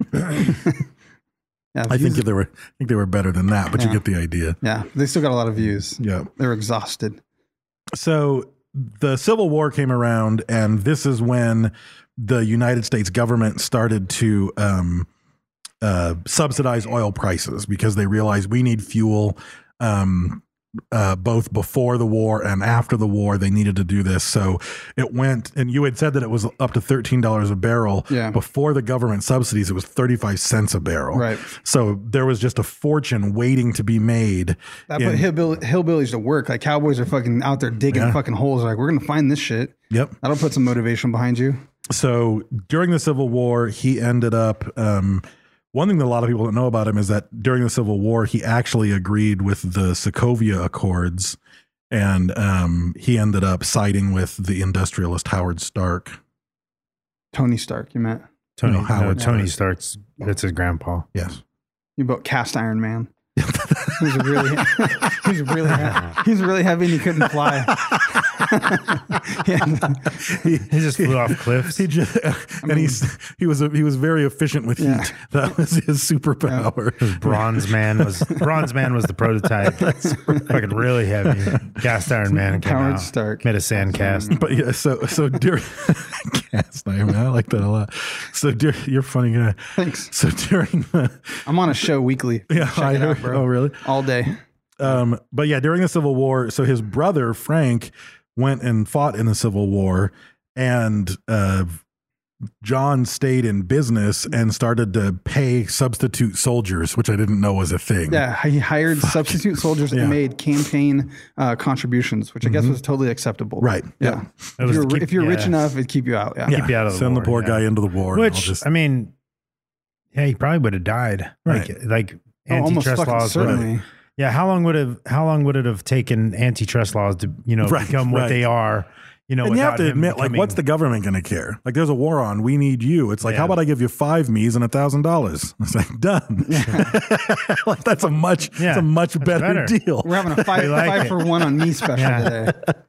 Yeah, I think they were better than that, but you get the idea. Yeah, they still got a lot of views. Yeah. They're exhausted. So the Civil War came around, and this is when the United States government started to subsidize oil prices because they realized we need fuel. Both before the war and after the war, they needed to do this. So it went, and you had said that it was up to $13 a barrel. Yeah. Before the government subsidies, it was 35 cents a barrel. Right. So there was just a fortune waiting to be made. That put hillbillies to work. Like cowboys are fucking out there digging fucking holes. Like, we're going to find this shit. Yep. That'll put some motivation behind you. So during the Civil War, he ended up, one thing that a lot of people don't know about him is that during the Civil War, he actually agreed with the Sokovia Accords, and he ended up siding with the industrialist Howard Stark. Tony Stark, you meant? Tony Stark's, that's his grandpa. Yes. You bought Cast Iron Man. He's really heavy and he couldn't fly. He just flew off cliffs. He was very efficient with heat. That was his superpower. Bronze Man was the prototype. Fucking really heavy. Cast Iron Man came Howard out. Stark. Made a sand cast. But yeah, so during Cast Iron Man, I like that a lot. So you're a funny guy. Thanks. So during I'm on a show weekly. Yeah, Check it out, bro. Oh, really? All day. But yeah, during the Civil War, so his brother Frank went and fought in the Civil War, and John stayed in business and started to pay substitute soldiers, which I didn't know was a thing. Yeah, he hired substitute soldiers and made campaign contributions, which I guess was totally acceptable. Right. Yeah. If you're rich enough, it'd keep you out. Yeah. Keep you out of the Send war, the poor guy into the war. Which, I mean, yeah, he probably would have died. Right. Like almost antitrust fucking laws. certainly. Yeah, how long would it have taken antitrust laws to become what they are? And you have to admit, like, what's the government going to care? Like, there's a war on. We need you. It's like, how about I give you 5 me's and $1,000? It's like, done. Like, that's a much better deal. We're having a 5 for 1 on me special today.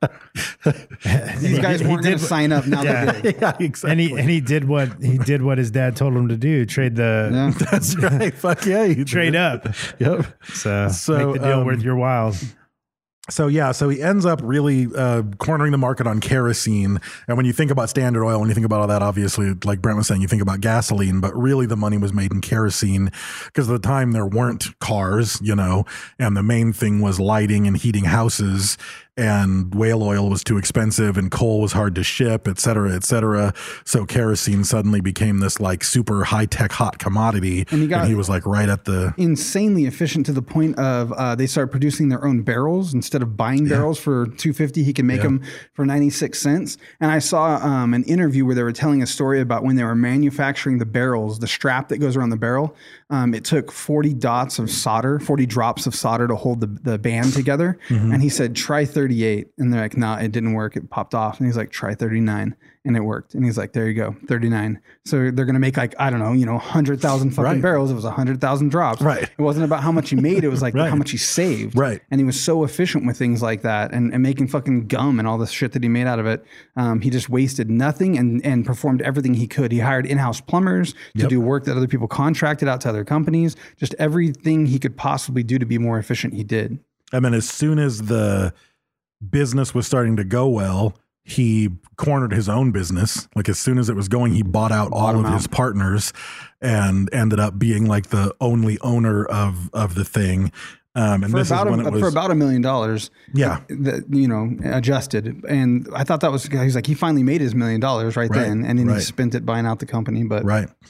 These guys weren't going to sign up. Now they did. Yeah, exactly. And he did what his dad told him to do. Trade the. That's right. Fuck yeah. You trade up. Yep. So make the deal worth your while. So he ends up really cornering the market on kerosene. And when you think about Standard Oil, when you think about all that, obviously, like Brent was saying, you think about gasoline, but really the money was made in kerosene because at the time there weren't cars, and the main thing was lighting and heating houses. And whale oil was too expensive and coal was hard to ship, et cetera, et cetera. So kerosene suddenly became this like super high tech hot commodity. And he was like right at the insanely efficient to the point of they started producing their own barrels instead of buying barrels for $2.50. He can make them for 96 cents. And I saw an interview where they were telling a story about when they were manufacturing the barrels, the strap that goes around the barrel. It took 40 drops of solder to hold the band together. And he said, try 38. And they're like, nah, it didn't work. It popped off. And he's like, try 39. And it worked. And he's like, there you go, 39. So they're going to make like, I don't know, 100,000 fucking barrels. It was 100,000 drops. Right. It wasn't about how much he made. It was like how much he saved. Right. And he was so efficient with things like that and making fucking gum and all this shit that he made out of it. He just wasted nothing and performed everything he could. He hired in-house plumbers to do work that other people contracted out to other companies. Just everything he could possibly do to be more efficient, he did. I mean, as soon as the business was starting to go well, he cornered his own business. Like as soon as it was going, he bought out all of his partners and ended up being like the only owner of the thing. And for about $1 million. Yeah. Adjusted. And I thought that was, he's like, he finally made his $1 million right then. And then he spent it buying out the company. But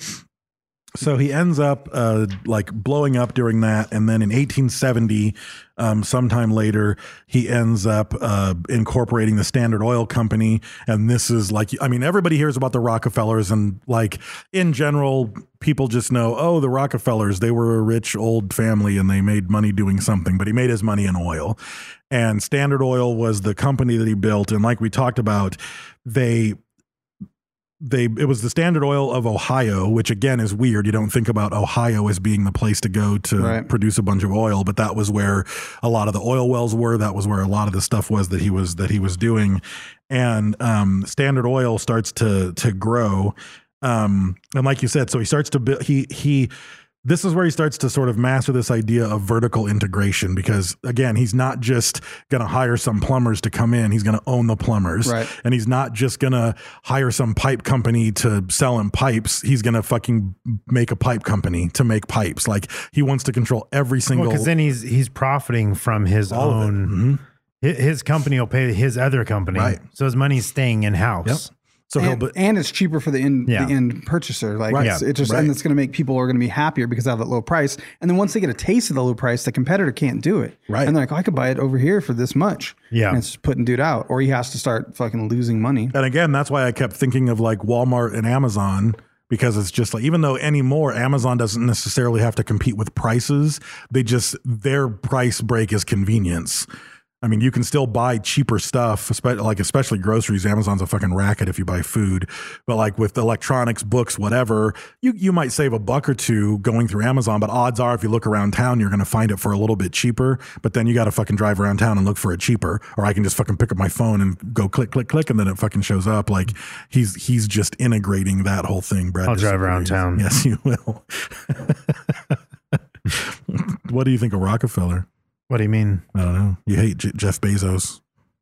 So he ends up like blowing up during that. And then in 1870, sometime later, he ends up incorporating the Standard Oil Company. And this is like, I mean, everybody hears about the Rockefellers and like in general, people just know, oh, the Rockefellers, they were a rich old family and they made money doing something, but he made his money in oil. And Standard Oil was the company that he built. And like we talked about, it was the Standard Oil of Ohio, which again is weird. You don't think about Ohio as being the place to go to produce a bunch of oil, but that was where a lot of the oil wells were. That was where a lot of the stuff was that he was doing. And Standard Oil starts to grow. And like you said, so he starts to build, this is where he starts to sort of master this idea of vertical integration, because again, he's not just going to hire some plumbers to come in. He's going to own the plumbers, and he's not just going to hire some pipe company to sell him pipes. He's going to fucking make a pipe company to make pipes. Like, he wants to control every single. Because then he's profiting from his own. His company will pay his other company, so his money's staying in house. So and it's cheaper for the end purchaser. Like it's just and it's going to make people are going to be happier because they have that low price. And then once they get a taste of the low price, the competitor can't do it. Right. And they're like, I could buy it over here for this much. Yeah. And it's putting dude out, or he has to start fucking losing money. And again, that's why I kept thinking of like Walmart and Amazon, because it's just like, even though anymore Amazon doesn't necessarily have to compete with prices, their price break is convenience. I mean, you can still buy cheaper stuff, especially groceries. Amazon's a fucking racket if you buy food. But like with electronics, books, whatever, you might save $1 or $2 going through Amazon. But odds are, if you look around town, you're going to find it for a little bit cheaper. But then you got to fucking drive around town and look for it cheaper. Or I can just fucking pick up my phone and go click, click, click, and then it fucking shows up. Like, he's just integrating that whole thing. Brad, I'll drive around town. Yes, you will. What do you think of Rockefeller? What do you mean? I don't know. You hate Jeff Bezos?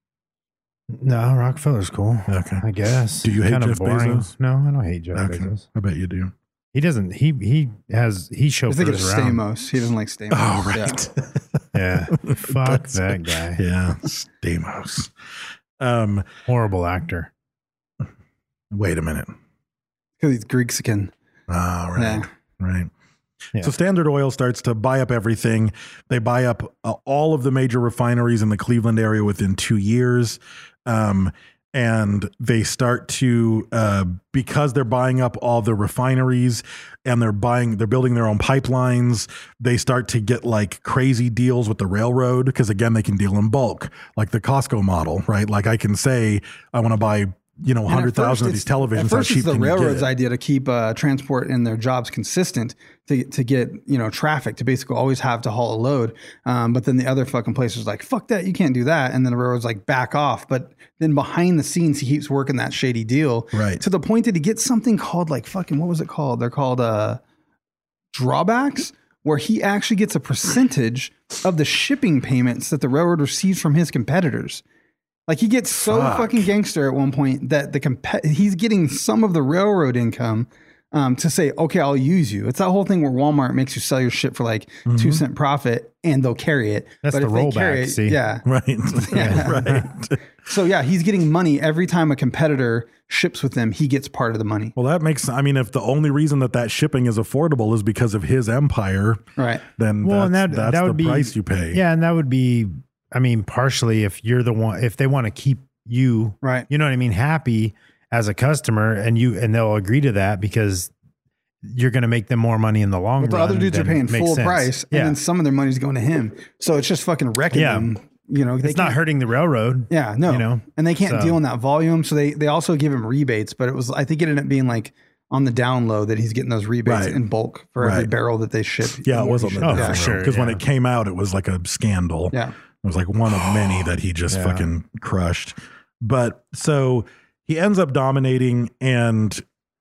No, Rockefeller's cool. Okay, I guess. Do you hate Jeff Bezos? No, I don't hate Jeff Bezos. I bet you do. He doesn't. He chauffeurs around. Stamos. He doesn't like Stamos. Oh, right. Yeah. Fuck that guy. Yeah, Stamos. Horrible actor. Wait a minute. Because he's Greeksican. Oh, right. Yeah. Right. Yeah. So Standard Oil starts to buy up everything. They buy up all of the major refineries in the Cleveland area within 2 years. And they start to, because they're buying up all the refineries and they're building their own pipelines, they start to get like crazy deals with the railroad. Because again, they can deal in bulk, like the Costco model, right? Like, I can say, I want to buy 100,000 of these televisions. At first, it's the railroad's idea to keep transport and their jobs consistent to get traffic, to basically always have to haul a load. But then the other fucking place is like, fuck that, you can't do that. And then the railroad's like, back off. But then behind the scenes, he keeps working that shady deal, right? To the point that he gets something called like fucking, what was it called? They're called drawbacks, where he actually gets a percentage of the shipping payments that the railroad receives from his competitors. Like, he gets so fucking gangster at one point that he's getting some of the railroad income to say, okay, I'll use you. It's that whole thing where Walmart makes you sell your shit for like 2 cent profit and they'll carry it. That's the rollback, see? Yeah. Right. Yeah. Right. So yeah, he's getting money every time a competitor ships with them. He gets part of the money. Well, that makes, if the only reason that shipping is affordable is because of his empire, right? Then that's the price you pay. Yeah. And that would be, partially if you're the one, if they want to keep you, right, you know what I mean, happy as a customer, and they'll agree to that because you're going to make them more money in the long run. But the other dudes are paying full price, and then some of their money's going to him. So it's just fucking wrecking them. It's not hurting the railroad. Yeah, no. And they can't deal in that volume. So they also give him rebates, but I think it ended up being like on the down low that he's getting those rebates in bulk for every barrel that they ship. Yeah, it was on the down for sure. Because when it came out, it was like a scandal. Yeah. It was like one of many that he just fucking crushed. But so he ends up dominating, and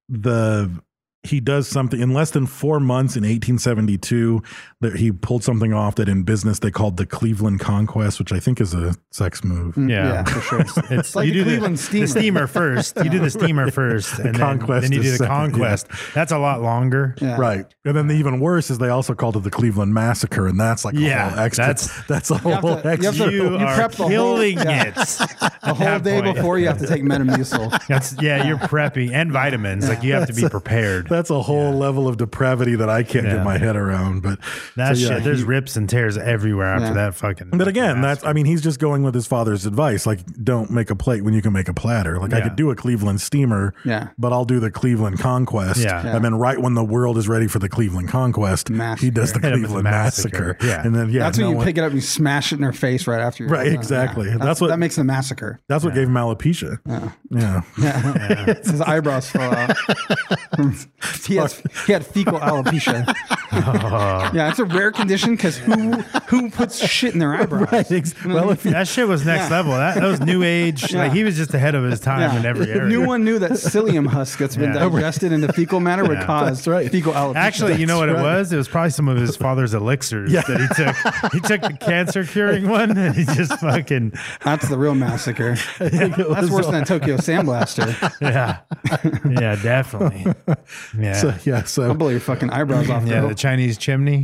he does something in less than 4 months in 1872 that he pulled something off that in business they called the Cleveland Conquest, which I think is a sex move. Yeah, for sure. It's like you do the steamer first. You do the steamer first, and then you do the conquest. Yeah. That's a lot longer. Yeah. Right. And then the even worse is they also called it the Cleveland Massacre, and that's like a whole extra. That's a whole extra. You are killing it. The whole day before you have to take Metamucil. You're prepping and vitamins. Like you have to be prepared. that's a whole level of depravity that I can't get my head around. But that shit, there's rips and tears everywhere after that fucking. But again, he's just going with his father's advice. Like, don't make a plate when you can make a platter. Like, I could do a Cleveland steamer, but I'll do the Cleveland Conquest. And then right when the world is ready for the Cleveland Conquest, he does the Cleveland Massacre. And then, that's when you pick it up and you smash it in their face right after you're right, done. exactly. That makes the massacre. That's what gave him alopecia. His eyebrows fell out. he had fecal alopecia. Yeah, it's a rare condition because who puts shit in their eyebrows? Right. Well, that shit was next level. That was new age. Like, he was just ahead of his time in every area. No one knew that psyllium husk that's been digested into fecal matter would cause fecal alopecia. Actually, you know what it was? It was probably some of his father's elixirs that he took. He took the cancer curing one, and he just fucking. That's the real massacre. That's worse than a Tokyo Sandblaster. Yeah, definitely. Yeah. So I'll blow your fucking eyebrows off. Yeah, the Chinese chimney.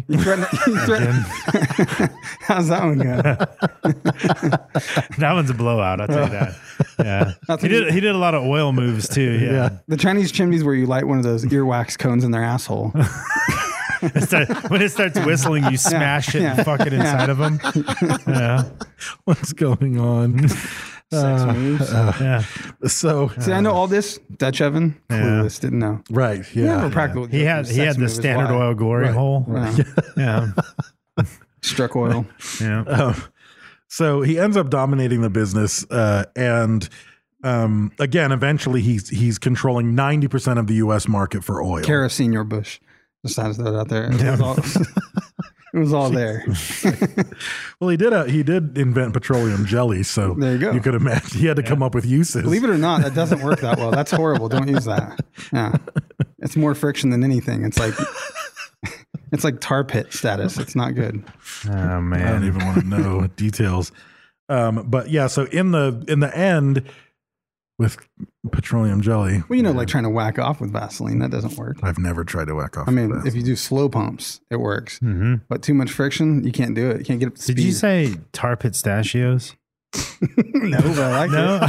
How's that one go? That one's a blowout. I'll tell you that. Yeah, he did a lot of oil moves too. Yeah. The Chinese chimneys where you light one of those earwax cones in their asshole. When it starts whistling, you smash it and fuck it inside of them. Yeah. What's going on? Sex moves. So see, I know all this. Dutch oven, clueless, didn't know. Right. Yeah. Practical. He had the Standard Oil glory hole. Right. Yeah. Struck oil. Yeah. So he ends up dominating the business, and again, eventually he's controlling 90% of the U.S. market for oil. Kerosene, your bush. Just had to throw that out there. It was all there. Well, he did invent petroleum jelly, so there you go. You could imagine he had to come up with uses. Believe it or not, that doesn't work that well. That's horrible. Don't use that. Yeah, it's more friction than anything. It's like tar pit status. It's not good. Oh man, I don't even want to know details. But yeah, so in the end, with petroleum jelly. Well, like trying to whack off with Vaseline, that doesn't work. I've never tried to whack off. I mean, if you do slow pumps, it works. Mm-hmm. But too much friction, you can't do it. You can't get up to speed. Did you say tar pistachios? No, but I like it.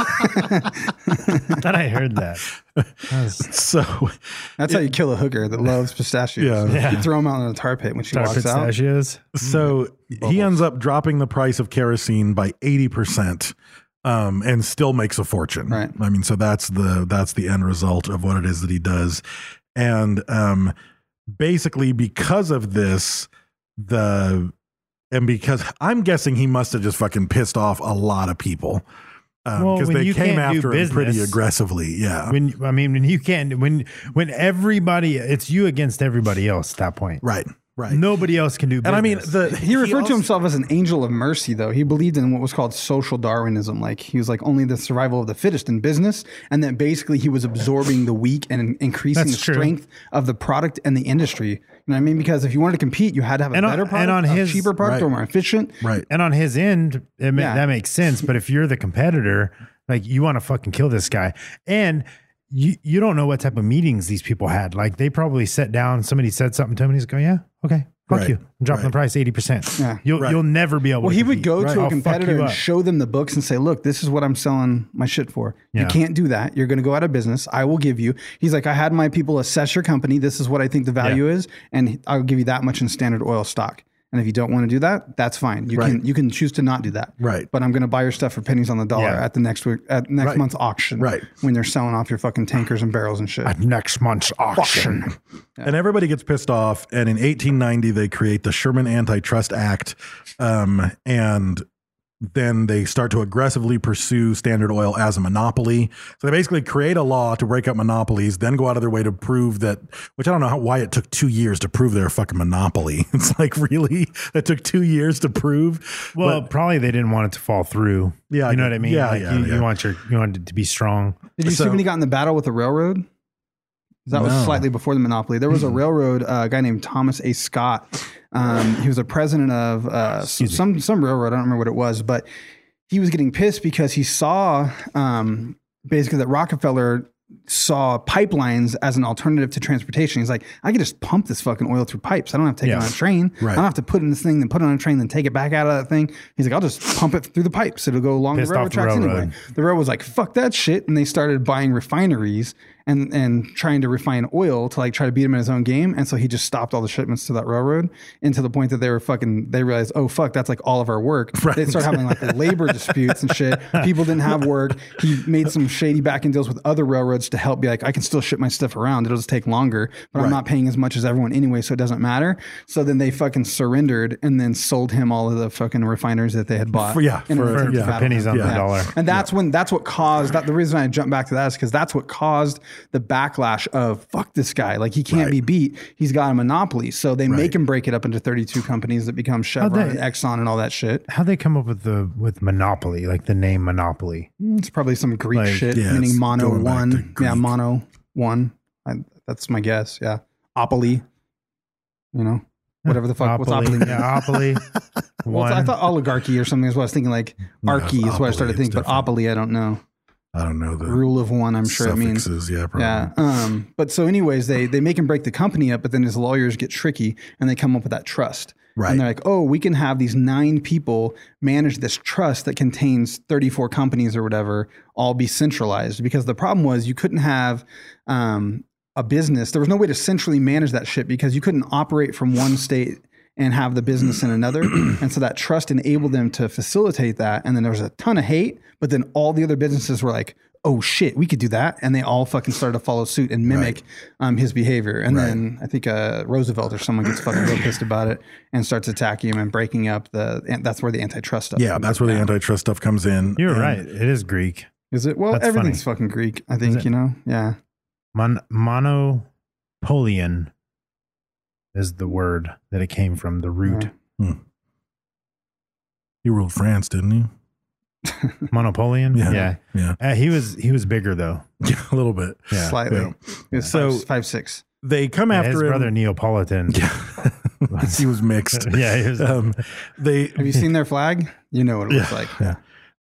I thought I heard that. So that's how you kill a hooker that loves pistachios. Yeah. You throw them out in a tar pit when she walks pistachios. out. So he ends up dropping the price of kerosene by 80%. And still makes a fortune. Right. I mean, so that's the end result of what it is that he does. And basically because of this, because I'm guessing he must have just fucking pissed off a lot of people. Because they came after him pretty aggressively. Yeah. When everybody, it's you against everybody else at that point. Right. Right. Nobody else can do business. And I mean, he referred to himself as an angel of mercy, though. He believed in what was called social Darwinism. Like, he was like only the survival of the fittest in business. And that basically he was absorbing the weak and increasing the strength of the product and the industry. You know what I mean? Because if you wanted to compete, you had to have a better product, a cheaper product, or more efficient. Right. And on his end, that makes sense. But if you're the competitor, like, you want to fucking kill this guy. And you don't know what type of meetings these people had. Like, they probably sat down, somebody said something to him, and he's going, yeah, okay, fuck you. I'm dropping the price 80%. Yeah. You'll never be able to Well, he compete. would go to a I'll competitor and show them the books and say, look, this is what I'm selling my shit for. You can't do that. You're going to go out of business. I will give you. He's like, I had my people assess your company. This is what I think the value is. And I'll give you that much in Standard Oil stock. And if you don't want to do that, that's fine. You can choose to not do that. Right. But I'm going to buy your stuff for pennies on the dollar at the next month's auction. Right. When they're selling off your fucking tankers and barrels and shit. At next month's auction. And everybody gets pissed off. And in 1890, they create the Sherman Antitrust Act. And then they start to aggressively pursue Standard Oil as a monopoly. So they basically create a law to break up monopolies, then go out of their way to prove that, which I don't know why it took 2 years to prove they're a fucking monopoly. It's like, really? That took 2 years to prove? Well, probably they didn't want it to fall through. Yeah. You know what I mean? Yeah, You want it to be strong. Did you see when he got in the battle with the railroad? That was slightly before the monopoly. There was a railroad guy named Thomas A. Scott. He was a president of some railroad. I don't remember what it was, but he was getting pissed because he saw basically that Rockefeller saw pipelines as an alternative to transportation. He's like, I could just pump this fucking oil through pipes. I don't have to take it on a train. Right. I don't have to put it in this thing, then put it on a train, then take it back out of that thing. He's like, I'll just pump it through the pipes. It'll go along Pissed the railroad off the tracks railroad. anyway. The railroad was like, fuck that shit. And they started buying refineries and trying to refine oil to like try to beat him in his own game. And so he just stopped all the shipments to that railroad, and to the point that they realized, oh fuck, that's like all of our work. Right. They started having like labor disputes and shit. People didn't have work. He made some shady back end deals with other railroads to help be like, I can still ship my stuff around. It'll just take longer, but I'm not paying as much as everyone anyway, so it doesn't matter. So then they fucking surrendered and then sold him all of the fucking refineries that they had bought. For pennies on the dollar. And that's what caused that. The reason I jumped back to that is because that's what caused the backlash of fuck this guy. Like he can't be beat. He's got a monopoly. So they make him break it up into 32 companies that become Chevron and Exxon and all that shit. How'd they come up with monopoly, like the name monopoly? It's probably some Greek shit, meaning mono one. Yeah, mono one. That's my guess. Yeah. Opoly. You know, whatever the fuck. What's opoly? Yeah, opoly. Well, I thought oligarchy or something is what I was thinking. Like archy is what I started thinking, but opoly, I don't know. I don't know the rule of one. I'm sure it means. Yeah, probably. Yeah. But so, anyways, they make him break the company up, but then his lawyers get tricky and they come up with that trust. Right. And they're like, oh, we can have these 9 people manage this trust that contains 34 companies or whatever, all be centralized. Because the problem was you couldn't have a business. There was no way to centrally manage that shit because you couldn't operate from one state and have the business in another. And so that trust enabled them to facilitate that. And then there was a ton of hate, but then all the other businesses were like, oh shit, we could do that. And they all fucking started to follow suit and mimic his behavior. And then I think Roosevelt or someone gets fucking real pissed about it and starts attacking him and breaking up that's where the antitrust stuff Yeah, that's where the antitrust stuff comes in. You're right. It is Greek. Is it? Well, That's everything's funny. fucking Greek, I think, you know? Yeah. Monopolian is the word that it came from, the root. He ruled France, didn't he? Monopolian? Yeah. He was bigger though. Yeah, a little bit. Yeah. Slightly. Yeah. It was So- 5'6". They come after His him. brother Neapolitan. He was mixed. Yeah, he was. Have you seen their flag? You know what it looks like. Yeah.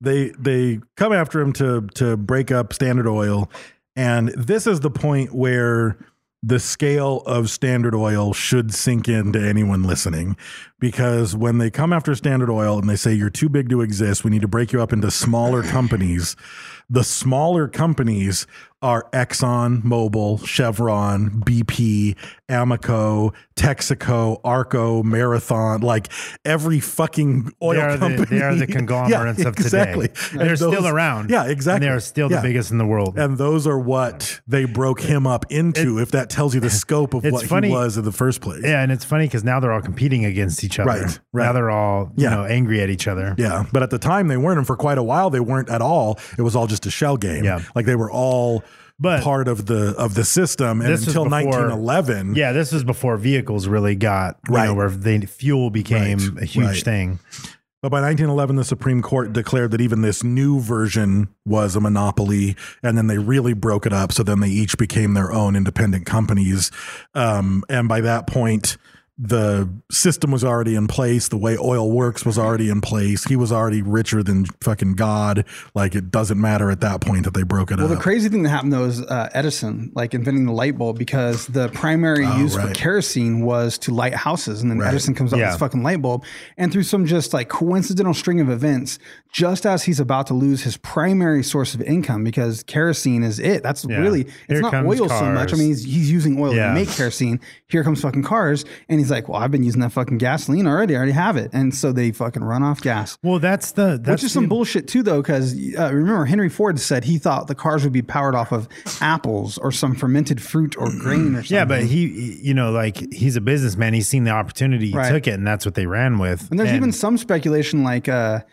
They come after him to break up Standard Oil, and this is the point where the scale of Standard Oil should sink into anyone listening, because when they come after Standard Oil and they say you're too big to exist, we need to break you up into smaller companies. The smaller companies are Exxon Mobil, Chevron, BP, Amoco, Texaco, Arco, Marathon, like every fucking oil company. They are the conglomerates of exactly. today. And they're still around. Yeah, exactly. And they're still the biggest in the world. And those are what they broke him up into, if that tells you the scope of what he was in the first place. Yeah, and it's funny because now they're all competing against each other. Right. Now they're all angry at each other. Yeah, but at the time they weren't, and for quite a while they weren't at all. It was all just a shell game. Yeah. Like they were all part of the system, and until 1911. Yeah, this was before vehicles really got where fuel became a huge thing. But by 1911, the Supreme Court declared that even this new version was a monopoly, and then they really broke it up. So then they each became their own independent companies, and by that point, the system was already in place. The way oil works was already in place. He was already richer than fucking God. Like, it doesn't matter at that point that they broke it up. Well, the crazy thing that happened though is Edison, like inventing the light bulb, because the primary use for kerosene was to light houses. And then Edison comes up with this fucking light bulb. And through some just like coincidental string of events, just as he's about to lose his primary source of income, because kerosene is it. That's really, it's not oil so much. I mean, he's using oil to make kerosene. Here comes fucking cars. And he's like, well, I've been using that fucking gasoline already. I already have it. And so they fucking run off gas. Well, that's which is some bullshit too, though, because remember, Henry Ford said he thought the cars would be powered off of apples or some fermented fruit or grain or something. Yeah, but he's a businessman. He's seen the opportunity. He took it, and that's what they ran with. And there's even some speculation like that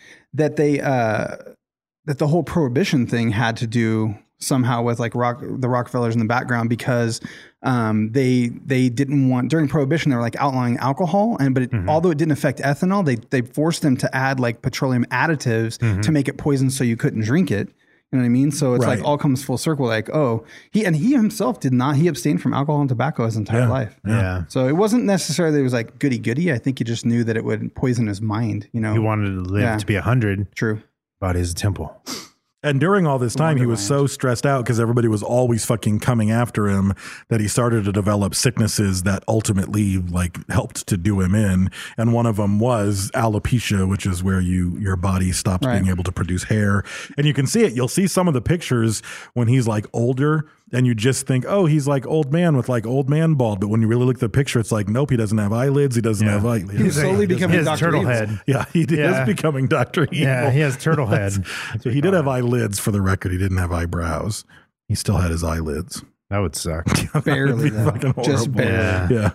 the whole prohibition thing had to do somehow with like the Rockefellers in the background, because they didn't want, during Prohibition they were like outlawing alcohol, but although it didn't affect ethanol, they forced them to add like petroleum additives to make it poison so you couldn't drink it. You know what I mean? So it's like all comes full circle. Like, he himself did not. He abstained from alcohol and tobacco his entire life. Yeah. So it wasn't necessarily it was like goody. I think he just knew that it would poison his mind. You know, he wanted to live to be 100. True. Body is a temple. And during all this time, he was Wonderland. so stressed out because everybody was always fucking coming after him that he started to develop sicknesses that ultimately like helped to do him in. And one of them was alopecia, which is where your body stops Right. being able to produce hair. And you can see it. You'll see some of the pictures when he's like older and you just think, oh, he's like old man with like old man bald. But when you really look at the picture, it's like, nope, he doesn't have eyelids. He doesn't have eyelids. He was slowly becoming He has Dr. turtle Evil. head. Yeah, he is Yeah. becoming Dr. Evil. Yeah, he has turtle head. So he did have eyelids for the record. He didn't have eyebrows. He still had his eyelids. That would suck. That would Barely, be though. fucking Just horrible. barely. Yeah.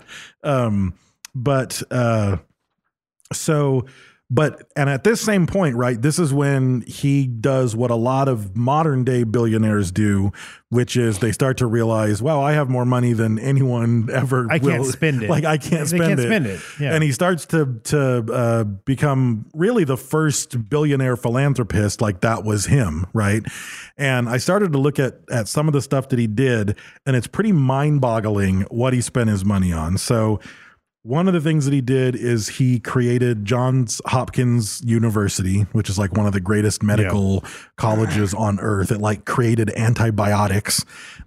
And at this same point, right, this is when he does what a lot of modern day billionaires do, which is they start to realize, wow, I have more money than anyone ever I can't will. spend it. Like I can't They spend can't it. spend it. Yeah. And he starts to become really the first billionaire philanthropist. Like that was him, right? And I started to look at some of the stuff that he did, and it's pretty mind-boggling what he spent his money on. So one of the things that he did is he created Johns Hopkins University, which is like one of the greatest medical colleges on earth. It like created antibiotics.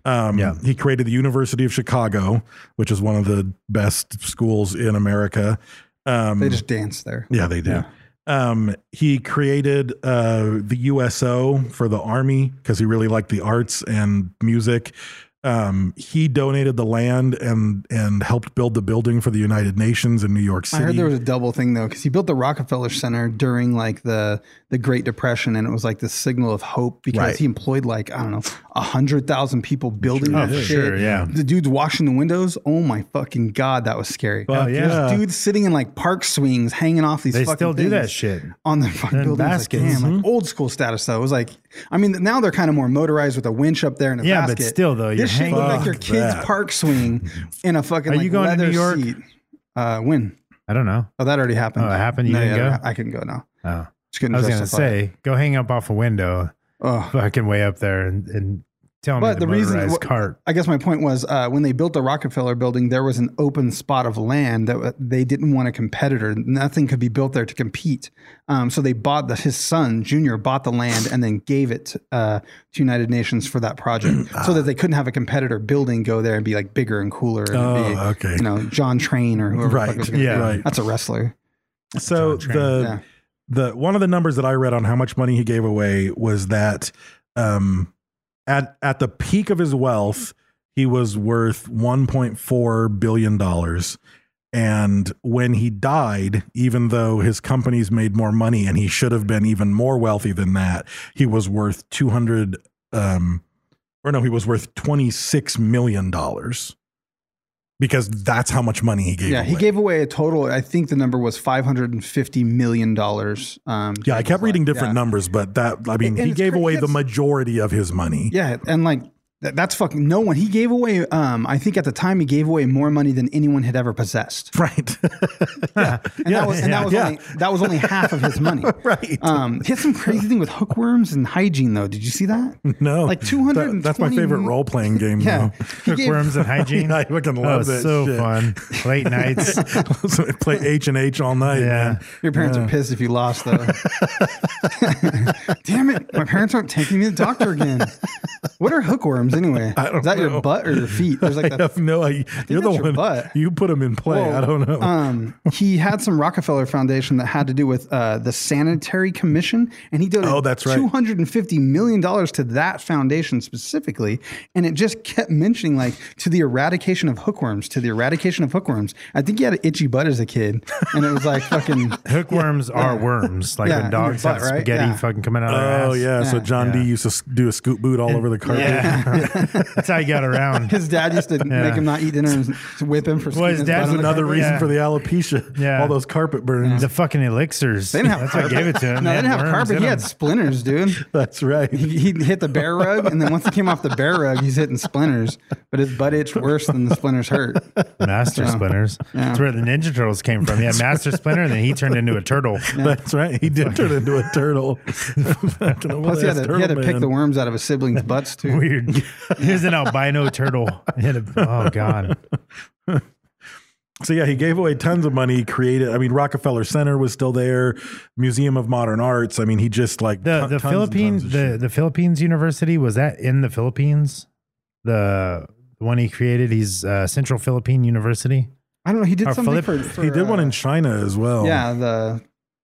He created the University of Chicago, which is one of the best schools in America. They just dance there. Yeah, they do. He created the USO for the Army because he really liked the arts and music. He donated the land and helped build the building for the United Nations in New York City. I heard there was a double thing though, because he built the Rockefeller Center during like the Great Depression, and it was like the signal of hope because Right. he employed like, I don't know, 100,000 people building Sure. that Oh, for shit. sure, yeah. The dude's washing the windows. Oh my fucking God, that was scary. Fuck yeah. yeah. Dudes sitting in like park swings, hanging off these They fucking still do things that shit. on the fucking And buildings. Like, baskets. damn, like old school status though. It was like, I mean, now they're kind of more motorized with a winch up there and a Yeah, but basket. still, though, you're this shit looked hanging- like your Fuck kid's that. park swing in a fucking Are like you going to leather New York? seat. When? I don't know. Oh, that already happened. Oh, it happened? You didn't go? I couldn't go now. Oh. Just couldn't I was going to justify it. say, go hang up off a window, Ugh. fucking way up there and tell me But the the reason, motorized cart. I guess my point was when they built the Rockefeller building, there was an open spot of land that they didn't want a competitor. Nothing could be built there to compete. So they bought his son, Junior, bought the land and then gave it to United Nations for that project so that they couldn't have a competitor building go there and be like bigger and cooler. And Oh, be, okay. You know, John Train or whoever. the fuck Right. was gonna Yeah. be. Right. That's a wrestler. So John Train. the one of the numbers that I read on how much money he gave away was that at the peak of his wealth, he was worth $1.4 billion. And when he died, even though his companies made more money and he should have been even more wealthy than that, he was worth he was worth $26 million. Because that's how much money he gave away. He gave away a total. I think the number was $550 million. Yeah, I kept reading different numbers, but And he it's gave away the that's- majority of his money. Yeah, and like that's fucking no one. He gave away. I think at the time he gave away more money than anyone had ever possessed. Right. And that was only half of his money. Right. He had some crazy thing with hookworms and hygiene though. Did you see that? No. Like 220. That's my favorite role playing game. Yeah. He gave- Hookworms and hygiene. Yeah, I fucking love that so shit. fun. Late nights. So I play H&H all night. Yeah. Man. Your parents are pissed if you lost though. Damn it! My parents aren't taking me to the doctor again. What are hookworms anyway? I don't Is that know. your butt or your feet? There's like I have no idea. You're the that's your one. butt. You put them in play. Well, I don't know. He had some Rockefeller Foundation that had to do with the Sanitary Commission, and he donated that's right. $250 million to that foundation specifically. And it just kept mentioning like to the eradication of hookworms, to the eradication of hookworms. I think he had an itchy butt as a kid, and it was like fucking. Hookworms are worms. Like Yeah, when in your dogs butt, have right? spaghetti Yeah. fucking coming out of their ass. Oh yeah. So Yeah. John D used to do a scoop boot all over the carpet. Yeah. That's how you got around. His dad used to make him not eat dinner and whip him for. Well, his squeezing dad's butt on the Another carpet. reason Yeah. for the alopecia. Yeah. All those carpet burns. The fucking elixirs. They didn't have That's carpet. what gave it to him. No, they had didn't have worms carpet. in He had them. splinters, dude. That's right. He hit the bear rug, and then once he came off the bear rug, he's hitting splinters. But his butt itched worse than the splinters hurt. Master splinters. That's where the Ninja Turtles came from. He had Master Splinter, and then he turned into a turtle. That's right. He did turn into a turtle. Plus, he had to pick the worms out of his siblings' butts too. Weird. He was an albino turtle. Oh God. So yeah, he gave away tons of money. Created, I mean, Rockefeller Center was still there, Museum of Modern Arts. I mean, he just like the Philippines, the Philippines University, was that in the Philippines? The one he created, he's Central Philippine University. I don't know. He did Or something Philip- for he did one in China as well. Yeah, the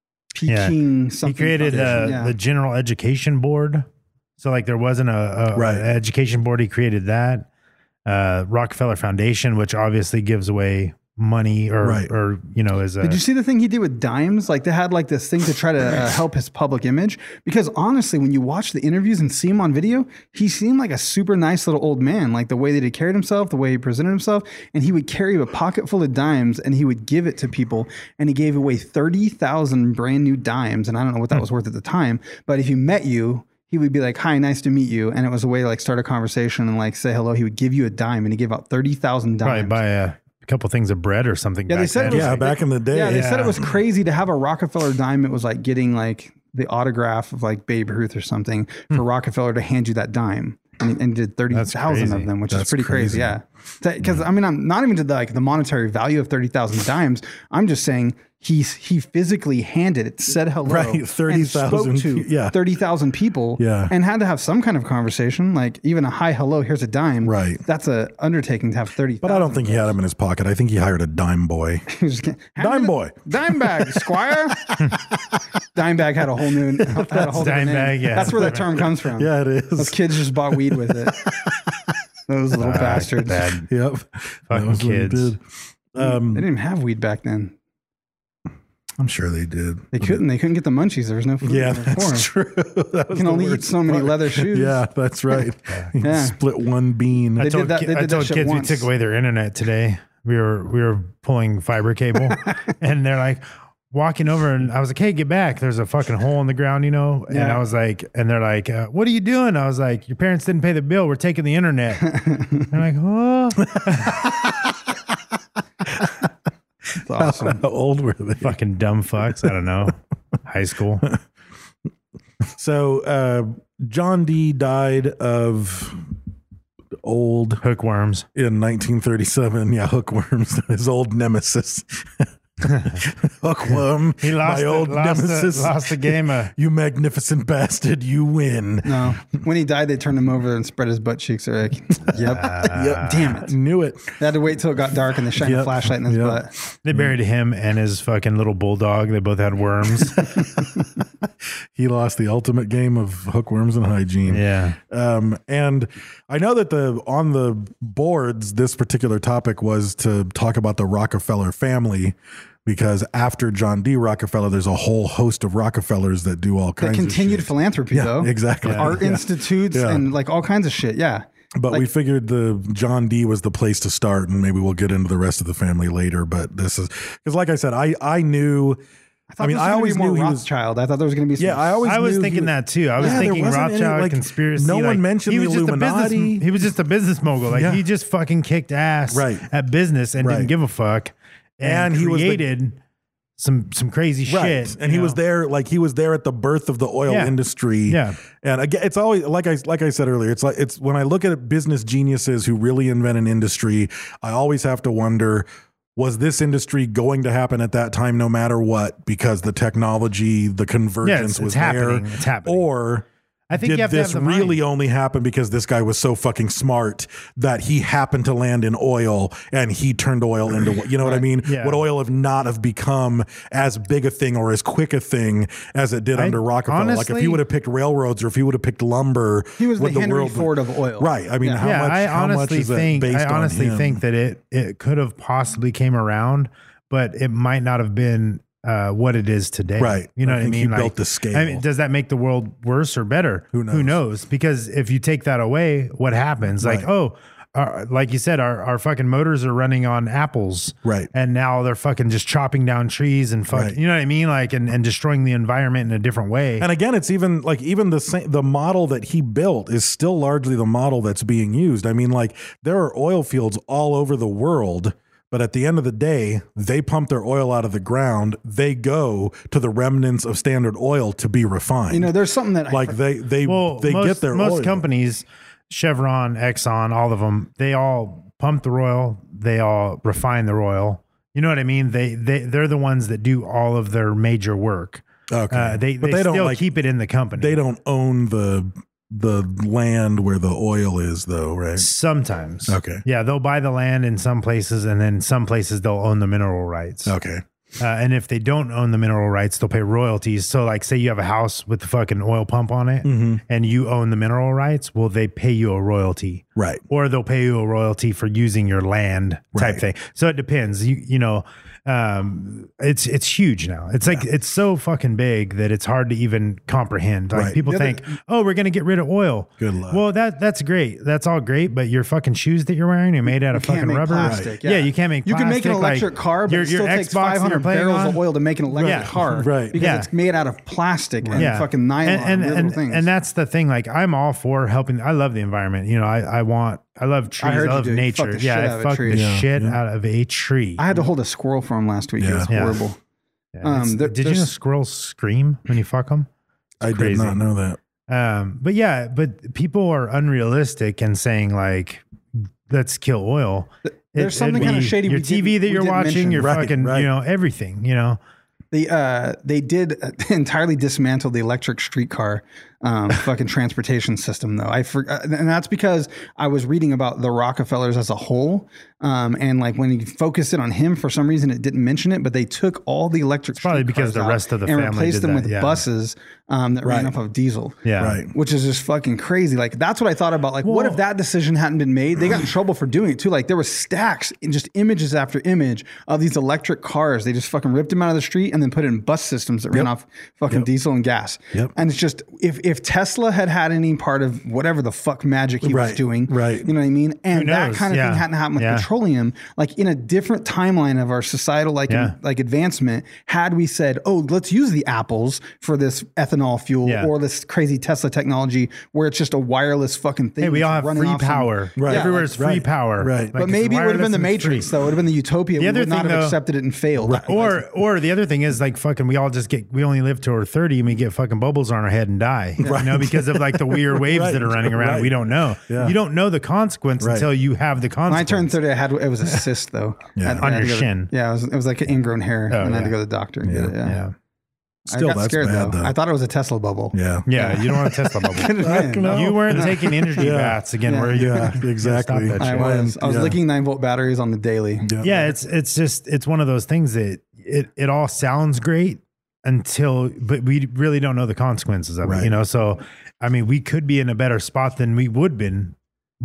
Peking something. He created Foundation, the General Education Board. So like there wasn't a Right. education board. He created that. Rockefeller Foundation, which obviously gives away money or you know, as a. Did you see the thing he did with dimes? Like they had like this thing to try to help his public image. Because honestly, when you watch the interviews and see him on video, he seemed like a super nice little old man. Like the way that he carried himself, the way he presented himself, and he would carry a pocket full of dimes and he would give it to people. And he gave away 30,000 brand new dimes. And I don't know what that was worth at the time, but if he met you, he would be like, "Hi, nice to meet you," and it was a way to like start a conversation and like say hello. He would give you a dime, and he gave out 30,000 dimes. Probably buy a couple things of bread or something. Yeah, they back said then. it was, back in the day. Yeah, they said it Yeah. was crazy to have a Rockefeller dime. It was like getting like the autograph of like Babe Ruth or something for Rockefeller to hand you that dime, and he did 30,000 of crazy. them, which is That's pretty crazy. Yeah, because I mean, I'm not even to the monetary value of 30,000 dimes. I'm just saying he physically handed it, said hello, Right, and 30,000 spoke to yeah. 30,000 people, Yeah. and had to have some kind of conversation, like even a hi, hello, here's a dime. Right. That's a undertaking to have 30,000. But I don't think he had him in his pocket. I think he hired a dime boy. He was just, Dime boy. Dime bag, Squire. Dime bag had a whole new. Had a whole different Dime name. bag, yeah. That's where that term comes from. Yeah, it is. Those kids just bought weed with it. Those little bastards. Bad. Yep. Fucking That was what he kids. did. They didn't even have weed back then. I'm sure they did. They couldn't. They couldn't get the munchies. There was no food. Yeah, in the that's form. true. That was can the only eat worst so many part. leather shoes. Yeah, that's right. You Yeah. split one bean. They I did told, that- they I did that told shit kids once. we took away their internet today. We were pulling fiber cable, and they're like walking over, and I was like, "Hey, get back! There's a fucking hole in the ground, you know." And Yeah. I was like, and they're like, "What are you doing?" I was like, "Your parents didn't pay the bill. We're taking the internet." They're like, "Oh." It's awesome. How old were they? Fucking dumb fucks. I don't know. High school. So John Dee died of old Hookworms. in 1937. Yeah, hookworms, his old nemesis. Hookworm, He lost, my old nemesis. lost the game. You magnificent bastard, you win. No, when he died, they turned him over and spread his butt cheeks. They're like, "Yep, yep, damn it." Knew it. They had to wait till it got dark and they shined a Yep. flashlight in his Yep. butt. They buried him and his fucking little bulldog. They both had worms. He lost the ultimate game of hookworms and hygiene. Yeah. And I know that on the boards, this particular topic was to talk about the Rockefeller family, because after John D. Rockefeller, there's a whole host of Rockefellers that do all The kinds of continued shit. philanthropy, Yeah, though. exactly. Art Yeah. institutes Yeah. and like all kinds of shit. Yeah. But Like- we figured the John D was the place to start, and maybe we'll get into the rest of the family later. But this is because, like I said, I knew. I mean, I always knew knew he was. Rothschild. I thought there was going to be some. Yeah, I always. I was knew thinking he- that too. I was Yeah, there thinking wasn't any, Rothschild like, conspiracy. No one like, mentioned he the was just Illuminati. a business. He was just a business mogul. Like Yeah. he just fucking kicked ass Right. at business and Right. didn't give a fuck. And he was the- created some crazy Right. shit. And he you was know? there, like he was there at the birth of the oil Yeah. industry. Yeah. And again, it's always like I said earlier, it's when I look at business geniuses who really invent an industry, I always have to wonder, was this industry going to happen at that time no matter what, because the technology, the convergence it's was happening. there? It's happening. Or I think did you have to this have the really mind. only happen because this guy was so fucking smart that he happened to land in oil and he turned oil into, you know what I mean? Yeah. Would oil not have become as big a thing or as quick a thing as it did under Rockefeller? Like if honestly- he would have picked railroads or if he would have picked lumber, He was the would Henry world- Ford of oil. Right. I mean, Yeah. how much? I how much honestly is that think based on him? that it could have possibly came around, but it might not have been what it is today. Right. You know I what I think mean? he built the scale. I mean, does that make the world worse or better? Who knows? Because if you take that away, what happens? Like, Right. like you said, our fucking motors are running on apples. Right. And now they're fucking just chopping down trees and fucking, Right. you know what I mean? Like, and destroying the environment in a different way. And again, it's even the model that he built is still largely the model that's being used. I mean, like there are oil fields all over the world, but at the end of the day, they pump their oil out of the ground. They go to the remnants of Standard Oil to be refined. You know, there's something that like they get their most oil. companies, Chevron, Exxon, all of them, they all pump the oil, they all refine their oil, You know what I mean? They're the ones that do all of their major work. Okay. They don't still keep it in the company. They don't own the land where the oil is, though, right? Sometimes. Okay. Yeah, they'll buy the land in some places, and then some places they'll own the mineral rights. Okay. And if they don't own the mineral rights, they'll pay royalties. So, like, say you have a house with the fucking oil pump on it, and you own the mineral rights, well, they pay you a royalty, Right. Or they'll pay you a royalty for using your land, type Right. thing. So it depends. You know, it's huge now. It's like it's so fucking big that it's hard to even comprehend. Like Right. people think, oh, we're gonna get rid of oil. Good luck. Well, that's great. That's all great, but your fucking shoes that you're wearing are made out of Can't fucking make rubber. plastic. Yeah, you can't make. You can make an plastic, electric car, but your it still takes Xbox that you're 500 playing barrels on. of oil to make an electric Yeah. car, Right. Because Yeah. it's made out of plastic and fucking nylon and little things. And that's the thing. Like, I'm all for helping. I love the environment. You know, I love trees. I heard you love do. You nature. fucked the shit out I of a fucked tree. the Yeah. shit out of a tree. I had to hold a squirrel for him last week. It was Yeah. horrible. Yeah, did you know squirrels scream when you fuck them? I did not know that. But people are unrealistic and saying, like, let's kill oil. There's something kind of shady. Your we TV didn't- that we you're didn't watching, mention. your fucking, Right. you know, everything, you know. They did entirely dismantle the electric streetcar fucking transportation system, though. And that's because I was reading about the Rockefellers as a whole, and like when you focus it on him, for some reason it didn't mention it, but they took all the electric probably because streetcars the rest of the and family replaced did them that, with yeah. buses that ran off of diesel. Yeah. Right. Which is just fucking crazy. Like, that's what I thought about. Like, what if that decision hadn't been made? They got in trouble for doing it too. Like, there was stacks and just images after image of these electric cars. They just fucking ripped them out of the street and then put it in bus systems that ran off fucking diesel and gas. Yep. And it's just, if Tesla had had any part of whatever the fuck magic he was Right. doing, Right. you know what I mean? And that knows? kind of Yeah. thing hadn't happened with Yeah. petroleum, like in a different timeline of our societal like advancement, had we said, oh, let's use the apples for this ethanol fuel Yeah. or this crazy Tesla technology where it's just a wireless fucking thing. Hey, we that's all have running free off some- power. Right. Everywhere's free Right. power. Right. Like, But it's maybe it would have been the wireless and free. Matrix, though. It would have been the utopia. The We other would not thing, have though- accepted it and failed. Or the other thing is, like, fucking, we only live till we're 30 and we get fucking bubbles on our head and die. You know, because of like the weird waves Right. that are running around. Right. We don't know. Yeah. You don't know the consequence Right. until you have the When I consequence. turned 30, it was a cyst, though. Yeah. I had On to your go to- shin. Yeah, it was like an ingrown hair. Oh, and I had to yeah. go to the doctor and get it. Yeah. Yeah. Still, I got that's scared, bad, though. though. I thought it was a Tesla bubble. Yeah. Yeah, you don't want a Tesla bubble. No. You weren't taking energy Yeah. baths again, Yeah. were you? Yeah, exactly. Stop that I shit. was Yeah. licking 9-volt batteries on the daily. Yeah, it's one of those things that it all sounds great but we really don't know the consequences of it, Right. you know? So, I mean, we could be in a better spot than we would have been.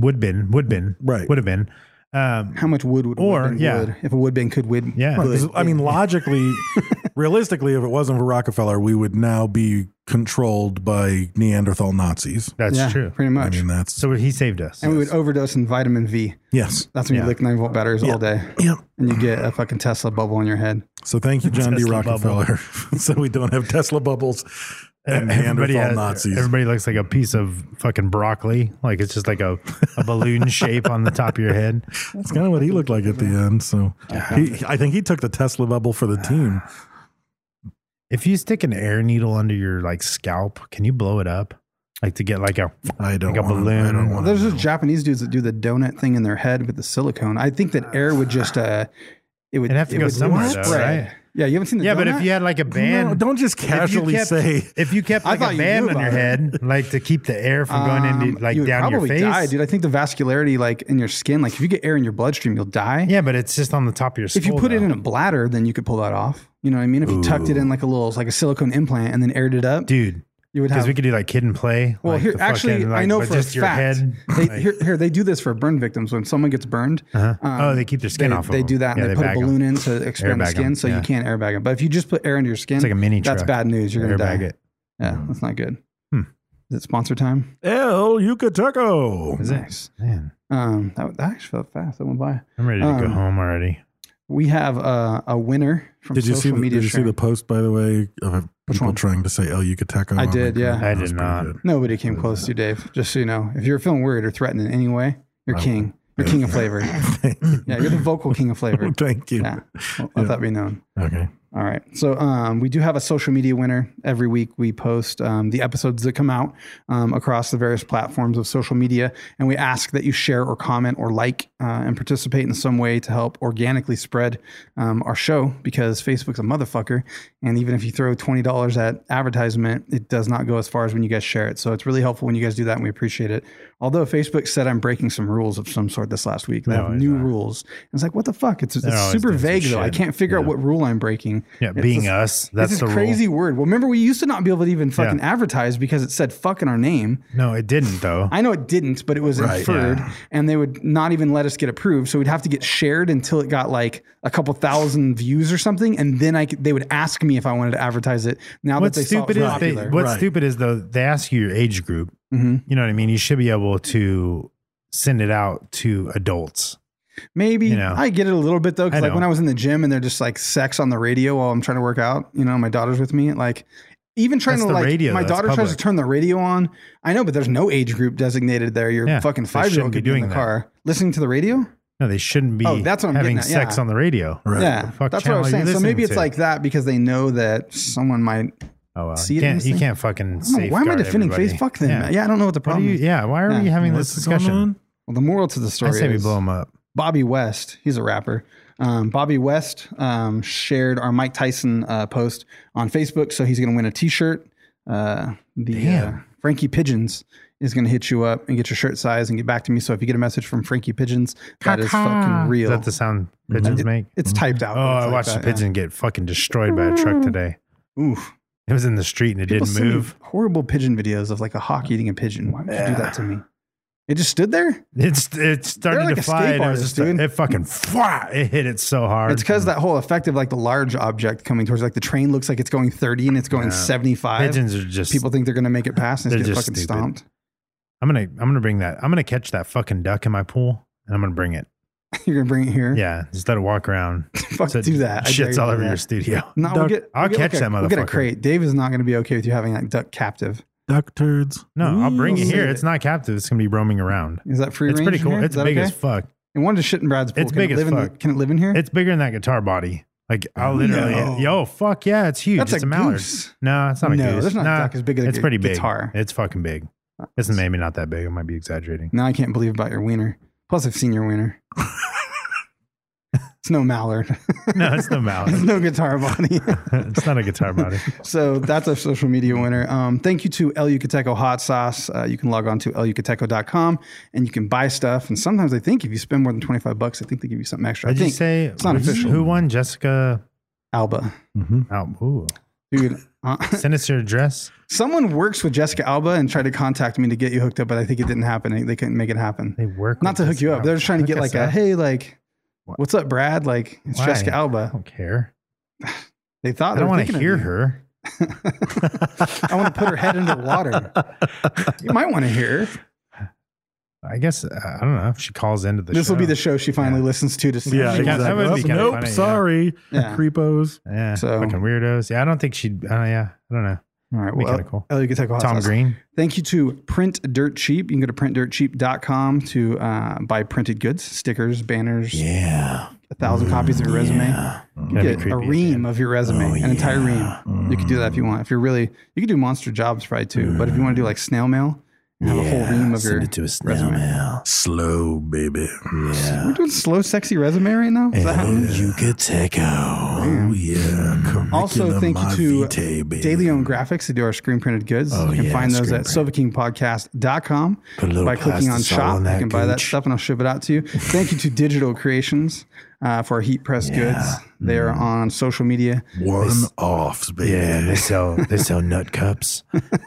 How much wood would Or, wood been yeah. wood? If a wood bin could wood, Yeah. Right, 'cause, wood. I mean, logically, realistically, if it wasn't for Rockefeller, we would now be controlled by Neanderthal Nazis. That's yeah, true. pretty much. I mean, that's So he saved us. and we would overdose in vitamin V. yes. That's when Yeah. you lick 9-volt batteries all day, Yep. and you get a fucking Tesla bubble in your head. So thank you, John D. Tesla Rockefeller. So we don't have Tesla bubbles and Neanderthal Nazis. Everybody looks like a piece of fucking broccoli. Like it's just like a balloon shape on the top of your head. That's kind of what he looked like at the end. So I think he took the Tesla bubble for the team. If you stick an air needle under your like scalp, can you blow it up? Like to get like a I don't like a wanna- balloon. I don't wanna There's know. those Japanese dudes that do the donut thing in their head with the silicone. I think that air would just it would It'd have to go would somewhere, though, spread. right? Yeah, you haven't seen the Yeah, donut? but if you had like a band, No, don't just casually say. If you kept I like thought a you band knew on your about head, like to keep the air from going into like you would down your probably face, die, dude. I think the vascularity like in your skin, like if you get air in your bloodstream, you'll die. Yeah, but it's just on the top of your skull. If you put it though. in a bladder, then you could pull that off. You know what I mean? If you tucked it in like a silicone implant and then aired it up, dude, you would because have. we could do like kid and play. Well, like here the actually, fucking, like, I know but for a just your fact. head. They, like- here they do this for burn victims when someone gets burned. Oh, they keep their skin they, off of They them. do that and Yeah, they put a bag 'em. balloon in to expand the Airbag skin, 'em, so yeah. you can't airbag it. But if you just put air into your skin, It's like a mini that's truck. bad news. You're gonna Airbag die. it. Yeah, that's not good. Hmm. Is it sponsor time? El Yucateco. Is it? Nice. Man, That actually felt fast. That went by. I'm ready to go home already. We have a winner from Did you see social the, media. did you see sharing. the post, by the way, of people one? trying to say El Yucateco? I on did, the yeah. group? I That was did pretty not. good. Nobody came close to you, Dave. Just so you know, if you're feeling weird or threatened in any way, you're king. You're king of flavor. Yeah, you're the vocal king of flavor. Thank you. Yeah, let that be known. Okay. All right. So we do have a social media winner. Every week we post the episodes that come out across the various platforms of social media. And we ask that you share or comment or like and participate in some way to help organically spread our show, because Facebook's a motherfucker. And even if you throw $20 at advertisement, it does not go as far as when you guys share it. So it's really helpful when you guys do that, and we appreciate it. Although Facebook said I'm breaking some rules of some sort this last week. They have new rules. And it's like, what the fuck? It's super vague, though. I can't figure out what rule I'm breaking. Yeah, being us. That's it's the a crazy rule. word. Well, remember, we used to not be able to even fucking advertise because it said fuck in our name. No, it didn't, though. I know it didn't, but it was inferred, and they would not even let us get approved. So we'd have to get shared until it got like a couple thousand views or something, and then they would ask me if I wanted to advertise it. Now that they saw it was popular. What's stupid is, though, they ask you your age group. Mm-hmm. You know what I mean? You should be able to send it out to adults. Maybe I get it a little bit though, because like when I was in the gym and they're just like sex on the radio while I'm trying to work out, my daughter's with me, like even trying to radio, my daughter tries to turn the radio on. I know, but there's no age group designated there. Your fucking 5-year-old could be in the car listening to the radio. No, they shouldn't be that's what I'm having getting at. sex on the radio. Right. Yeah, that's what I was saying. So maybe it's like that because they know that someone might see it. You can't fucking safeguard why am I defending everybody. Facebook then? Yeah, I don't know what the problem is. Yeah, why are we having this discussion? Well, the moral to the story I say we is blow them up. Bobby West, he's a rapper. Bobby West shared our Mike Tyson post on Facebook, so he's going to win a T-shirt. Frankie Pigeons is going to hit you up and get your shirt size and get back to me. So if you get a message from Frankie Pigeons, that is fucking real. Is that the sound pigeons make? It's typed out. Oh, I watched a pigeon get fucking destroyed by a truck today. Oof. It was in the street and it didn't move. Horrible pigeon videos of like a hawk eating a pigeon. Why would you do that to me? It just stood there? It started like to a fly. escape artist, dude. It fucking it hit it so hard. It's because that whole effect of like the large object coming towards, like the train looks like it's going 30 and it's going 75. Pigeons are just people think they're gonna make it past and it's get fucking stupid. stomped. I'm gonna bring that. I'm gonna catch that fucking duck in my pool and I'm gonna bring it. You're gonna bring it here? Yeah, just let it walk around. Fuck, do that. Shits all over your studio. No, I'll catch that motherfucker. We'll get a crate. Dave is not gonna be okay with you having that duck captive. Duck turds. No, I'll bring it here. It's not captive. It's gonna be roaming around. Is that free range? It's pretty cool. Here? It's big as fuck. And one to shit in Brad's pool. It's big as fuck. Can it live in here? It's bigger than that guitar body. Like I'll literally, fuck yeah, it's huge. That's it's a mallard. goose. No, it's not a goose. No, there's not a duck as big as it's pretty big. Guitar. It's fucking big. It's maybe not that big. I might be exaggerating. Now I can't believe about your wiener. Plus, I've seen your wiener. It's no mallard. No, it's no mallard. It's no guitar body. It's not a guitar body. So that's our social media winner. Thank you to El Yucateco Hot Sauce. You can log on to elyucateco.com and you can buy stuff. And sometimes I think if you spend more than $25, I think they give you something extra. Did you say it's not official. Who won? Jessica Alba. Alba. Ooh. Dude, send us your address. Someone works with Jessica Alba and tried to contact me to get you hooked up, but I think it didn't happen. They couldn't make it happen. They work not to hook you up. They're just trying to get like hey, like, what's up, Brad? Like, it's Jessica Alba. I don't care. They thought I don't want to hear her. I want to put her head under water. You might want to hear her. I guess I don't know if she calls into the show. This will be the show she finally listens to see. Yeah, exactly. That would be kind of funny. Sorry, creepos. Yeah, so fucking weirdos. Yeah, I don't think she'd. I don't know. All right, well, cool. You can take Tom Green. Thank you to Print Dirt Cheap. You can go to printdirtcheap.com to buy printed goods, stickers, banners. Yeah. 1,000 copies of your resume. You get a ream of your resume, an entire ream. You could do that if you want. If you're really, you could do monster jobs probably too. But if you want to do like snail mail, have a whole ream of your resume. Slow, baby. Yeah. We're doing slow, sexy resume right now. Is that happening? Oh, yeah. Also, thank you to Daily Own Graphics to do our screen printed goods. You can find those at SofaKingPodcast.com by clicking on shop. You can buy that stuff and I'll ship it out to you. Thank you to Digital Creations for our heat press goods. They are on social media. One-offs, baby. Yeah, they sell nut cups.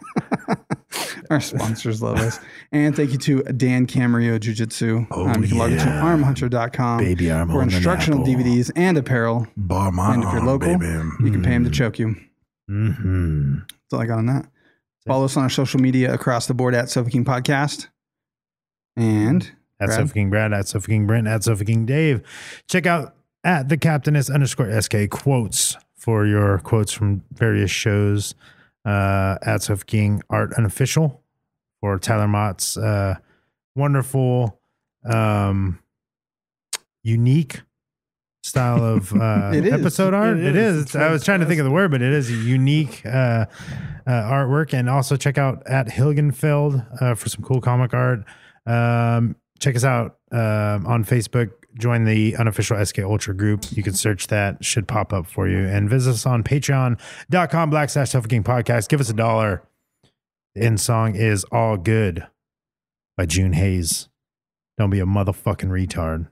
Our sponsors love us. And thank you to Dan Camarillo Jiu-Jitsu. You can log into armhunter.com for instructional DVDs and apparel. And if you're local, you can pay him to choke you. Mm-hmm. That's all I got on that. Follow us on our social media across the board at Sofa King Podcast. And at Sofa King Brad, at Sofa King Brent, at Sofa King Dave. Check out at the Captainess_SK quotes for your quotes from various shows. At Sofa King Art Unofficial for Tyler Mott's wonderful, unique style of It is. episode art. It It is. is. I was trying to think of the word, but it is a unique artwork. And also check out at Hilgenfeld for some cool comic art. Check us out on Facebook. Join the unofficial SK Ultra group. You can search that. Should pop up for you. And visit us on patreon.com/Sofa King Podcast. Give us $1. The end song is All Good by June Hayes. Don't be a motherfucking retard.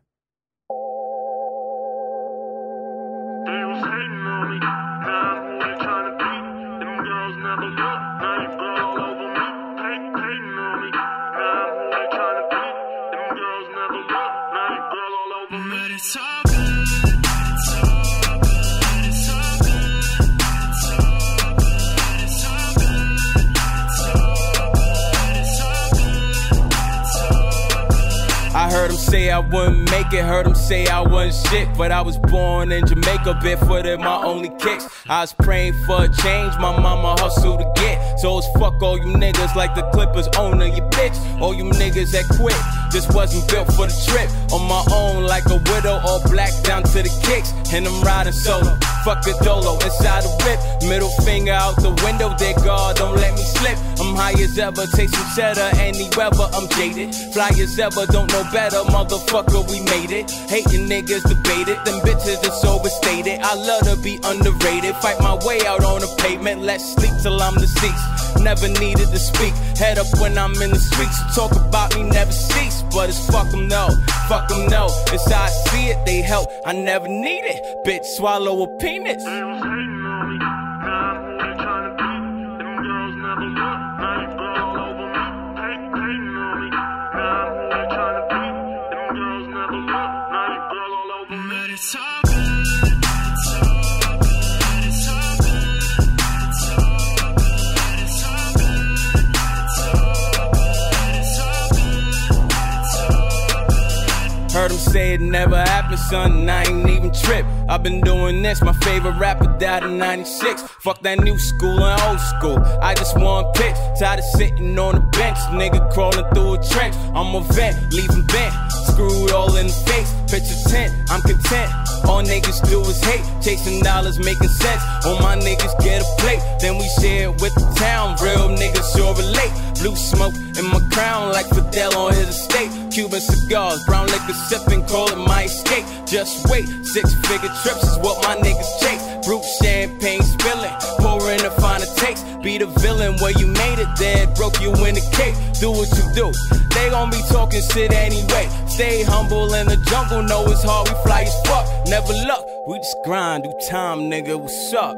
I heard him say I wouldn't make it, heard him say I wasn't shit, but I was born in Jamaica, barefooted, my only kicks. I was praying for a change, my mama hustled to get. So it's fuck all you niggas like the Clippers owner, you bitch. All you niggas that quit, just wasn't built for the trip. On my own like a widow, all black down to the kicks. And I'm riding solo, fuck a dolo, inside the whip. Middle finger out the window, dear God, don't let me slip. I'm high as ever, taste some cheddar, any weather, I'm jaded. Fly as ever, don't know better, motherfucker, we made it. Hating niggas debated, them bitches is overstated. I love to be underrated, fight my way out on the pavement. Let's sleep till I'm deceased, never needed to speak. Head up when I'm in the streets, talk about me never cease. But it's fuck them no, it's how I see it, they help, I never need it. Bitch, swallow a penis. Heard him say it never happened, son, I ain't even trip. I've been doing this, my favorite rapper died in 96. Fuck that new school and old school, I just want pitch. Tired of sitting on the bench, nigga crawling through a trench. I'm a vet, leaving bent, screwed all in the face. Picture tent, I'm content, all niggas do is hate. Chasing dollars, making sense, all my niggas get a plate. Then we share it with the town, real niggas sure relate. Blue smoke in my crown like Fidel on his estate. Cuban cigars, brown liquor sipping, call it my escape. Just wait, 6-figure trips is what my niggas chase. Brute champagne spilling, pouring to find a taste. Be the villain where you made it, dead broke you in the cake. Do what you do, they gon' be talking shit anyway. Stay humble in the jungle, know it's hard, we fly as fuck. Never luck, we just grind, do time, nigga, what's up?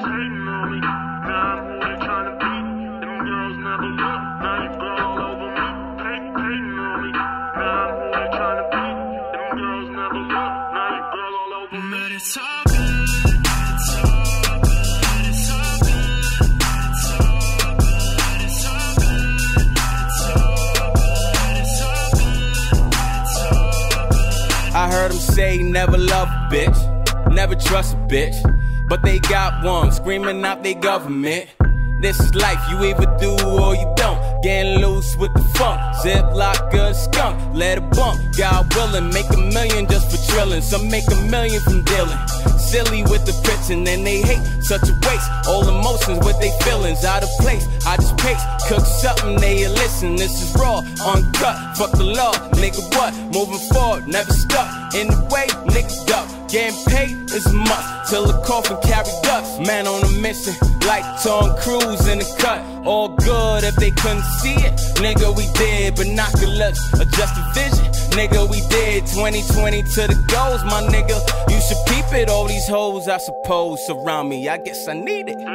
I heard him say never love a bitch, never trust a bitch, but they got one screaming out they government. This is life, you either do or you don't. Getting loose with the funk, ziplock or skunk, let it bump. God willing, make $1 million just for drilling. Some make $1 million from dealing. Silly with the pitching and they hate, such a waste. All emotions with they feelings out of place. I just pace, cook something, they listen. This is raw, uncut, fuck the law, nigga what? Moving forward, never stuck. In the way, nigga duck. Getting paid is a must, till the coffin carry dust. Man on a mission, like Tom Cruise in the cut. All good if they couldn't see it, nigga we did. Binoculars, adjust the vision, nigga we did. 2020 to the goals, my nigga. You should peep it, all these hoes I suppose surround me, I guess I need it.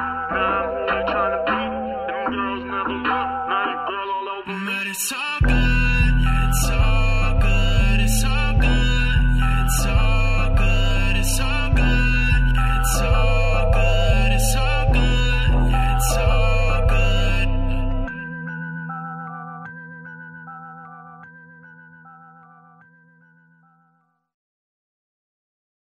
But it's all good.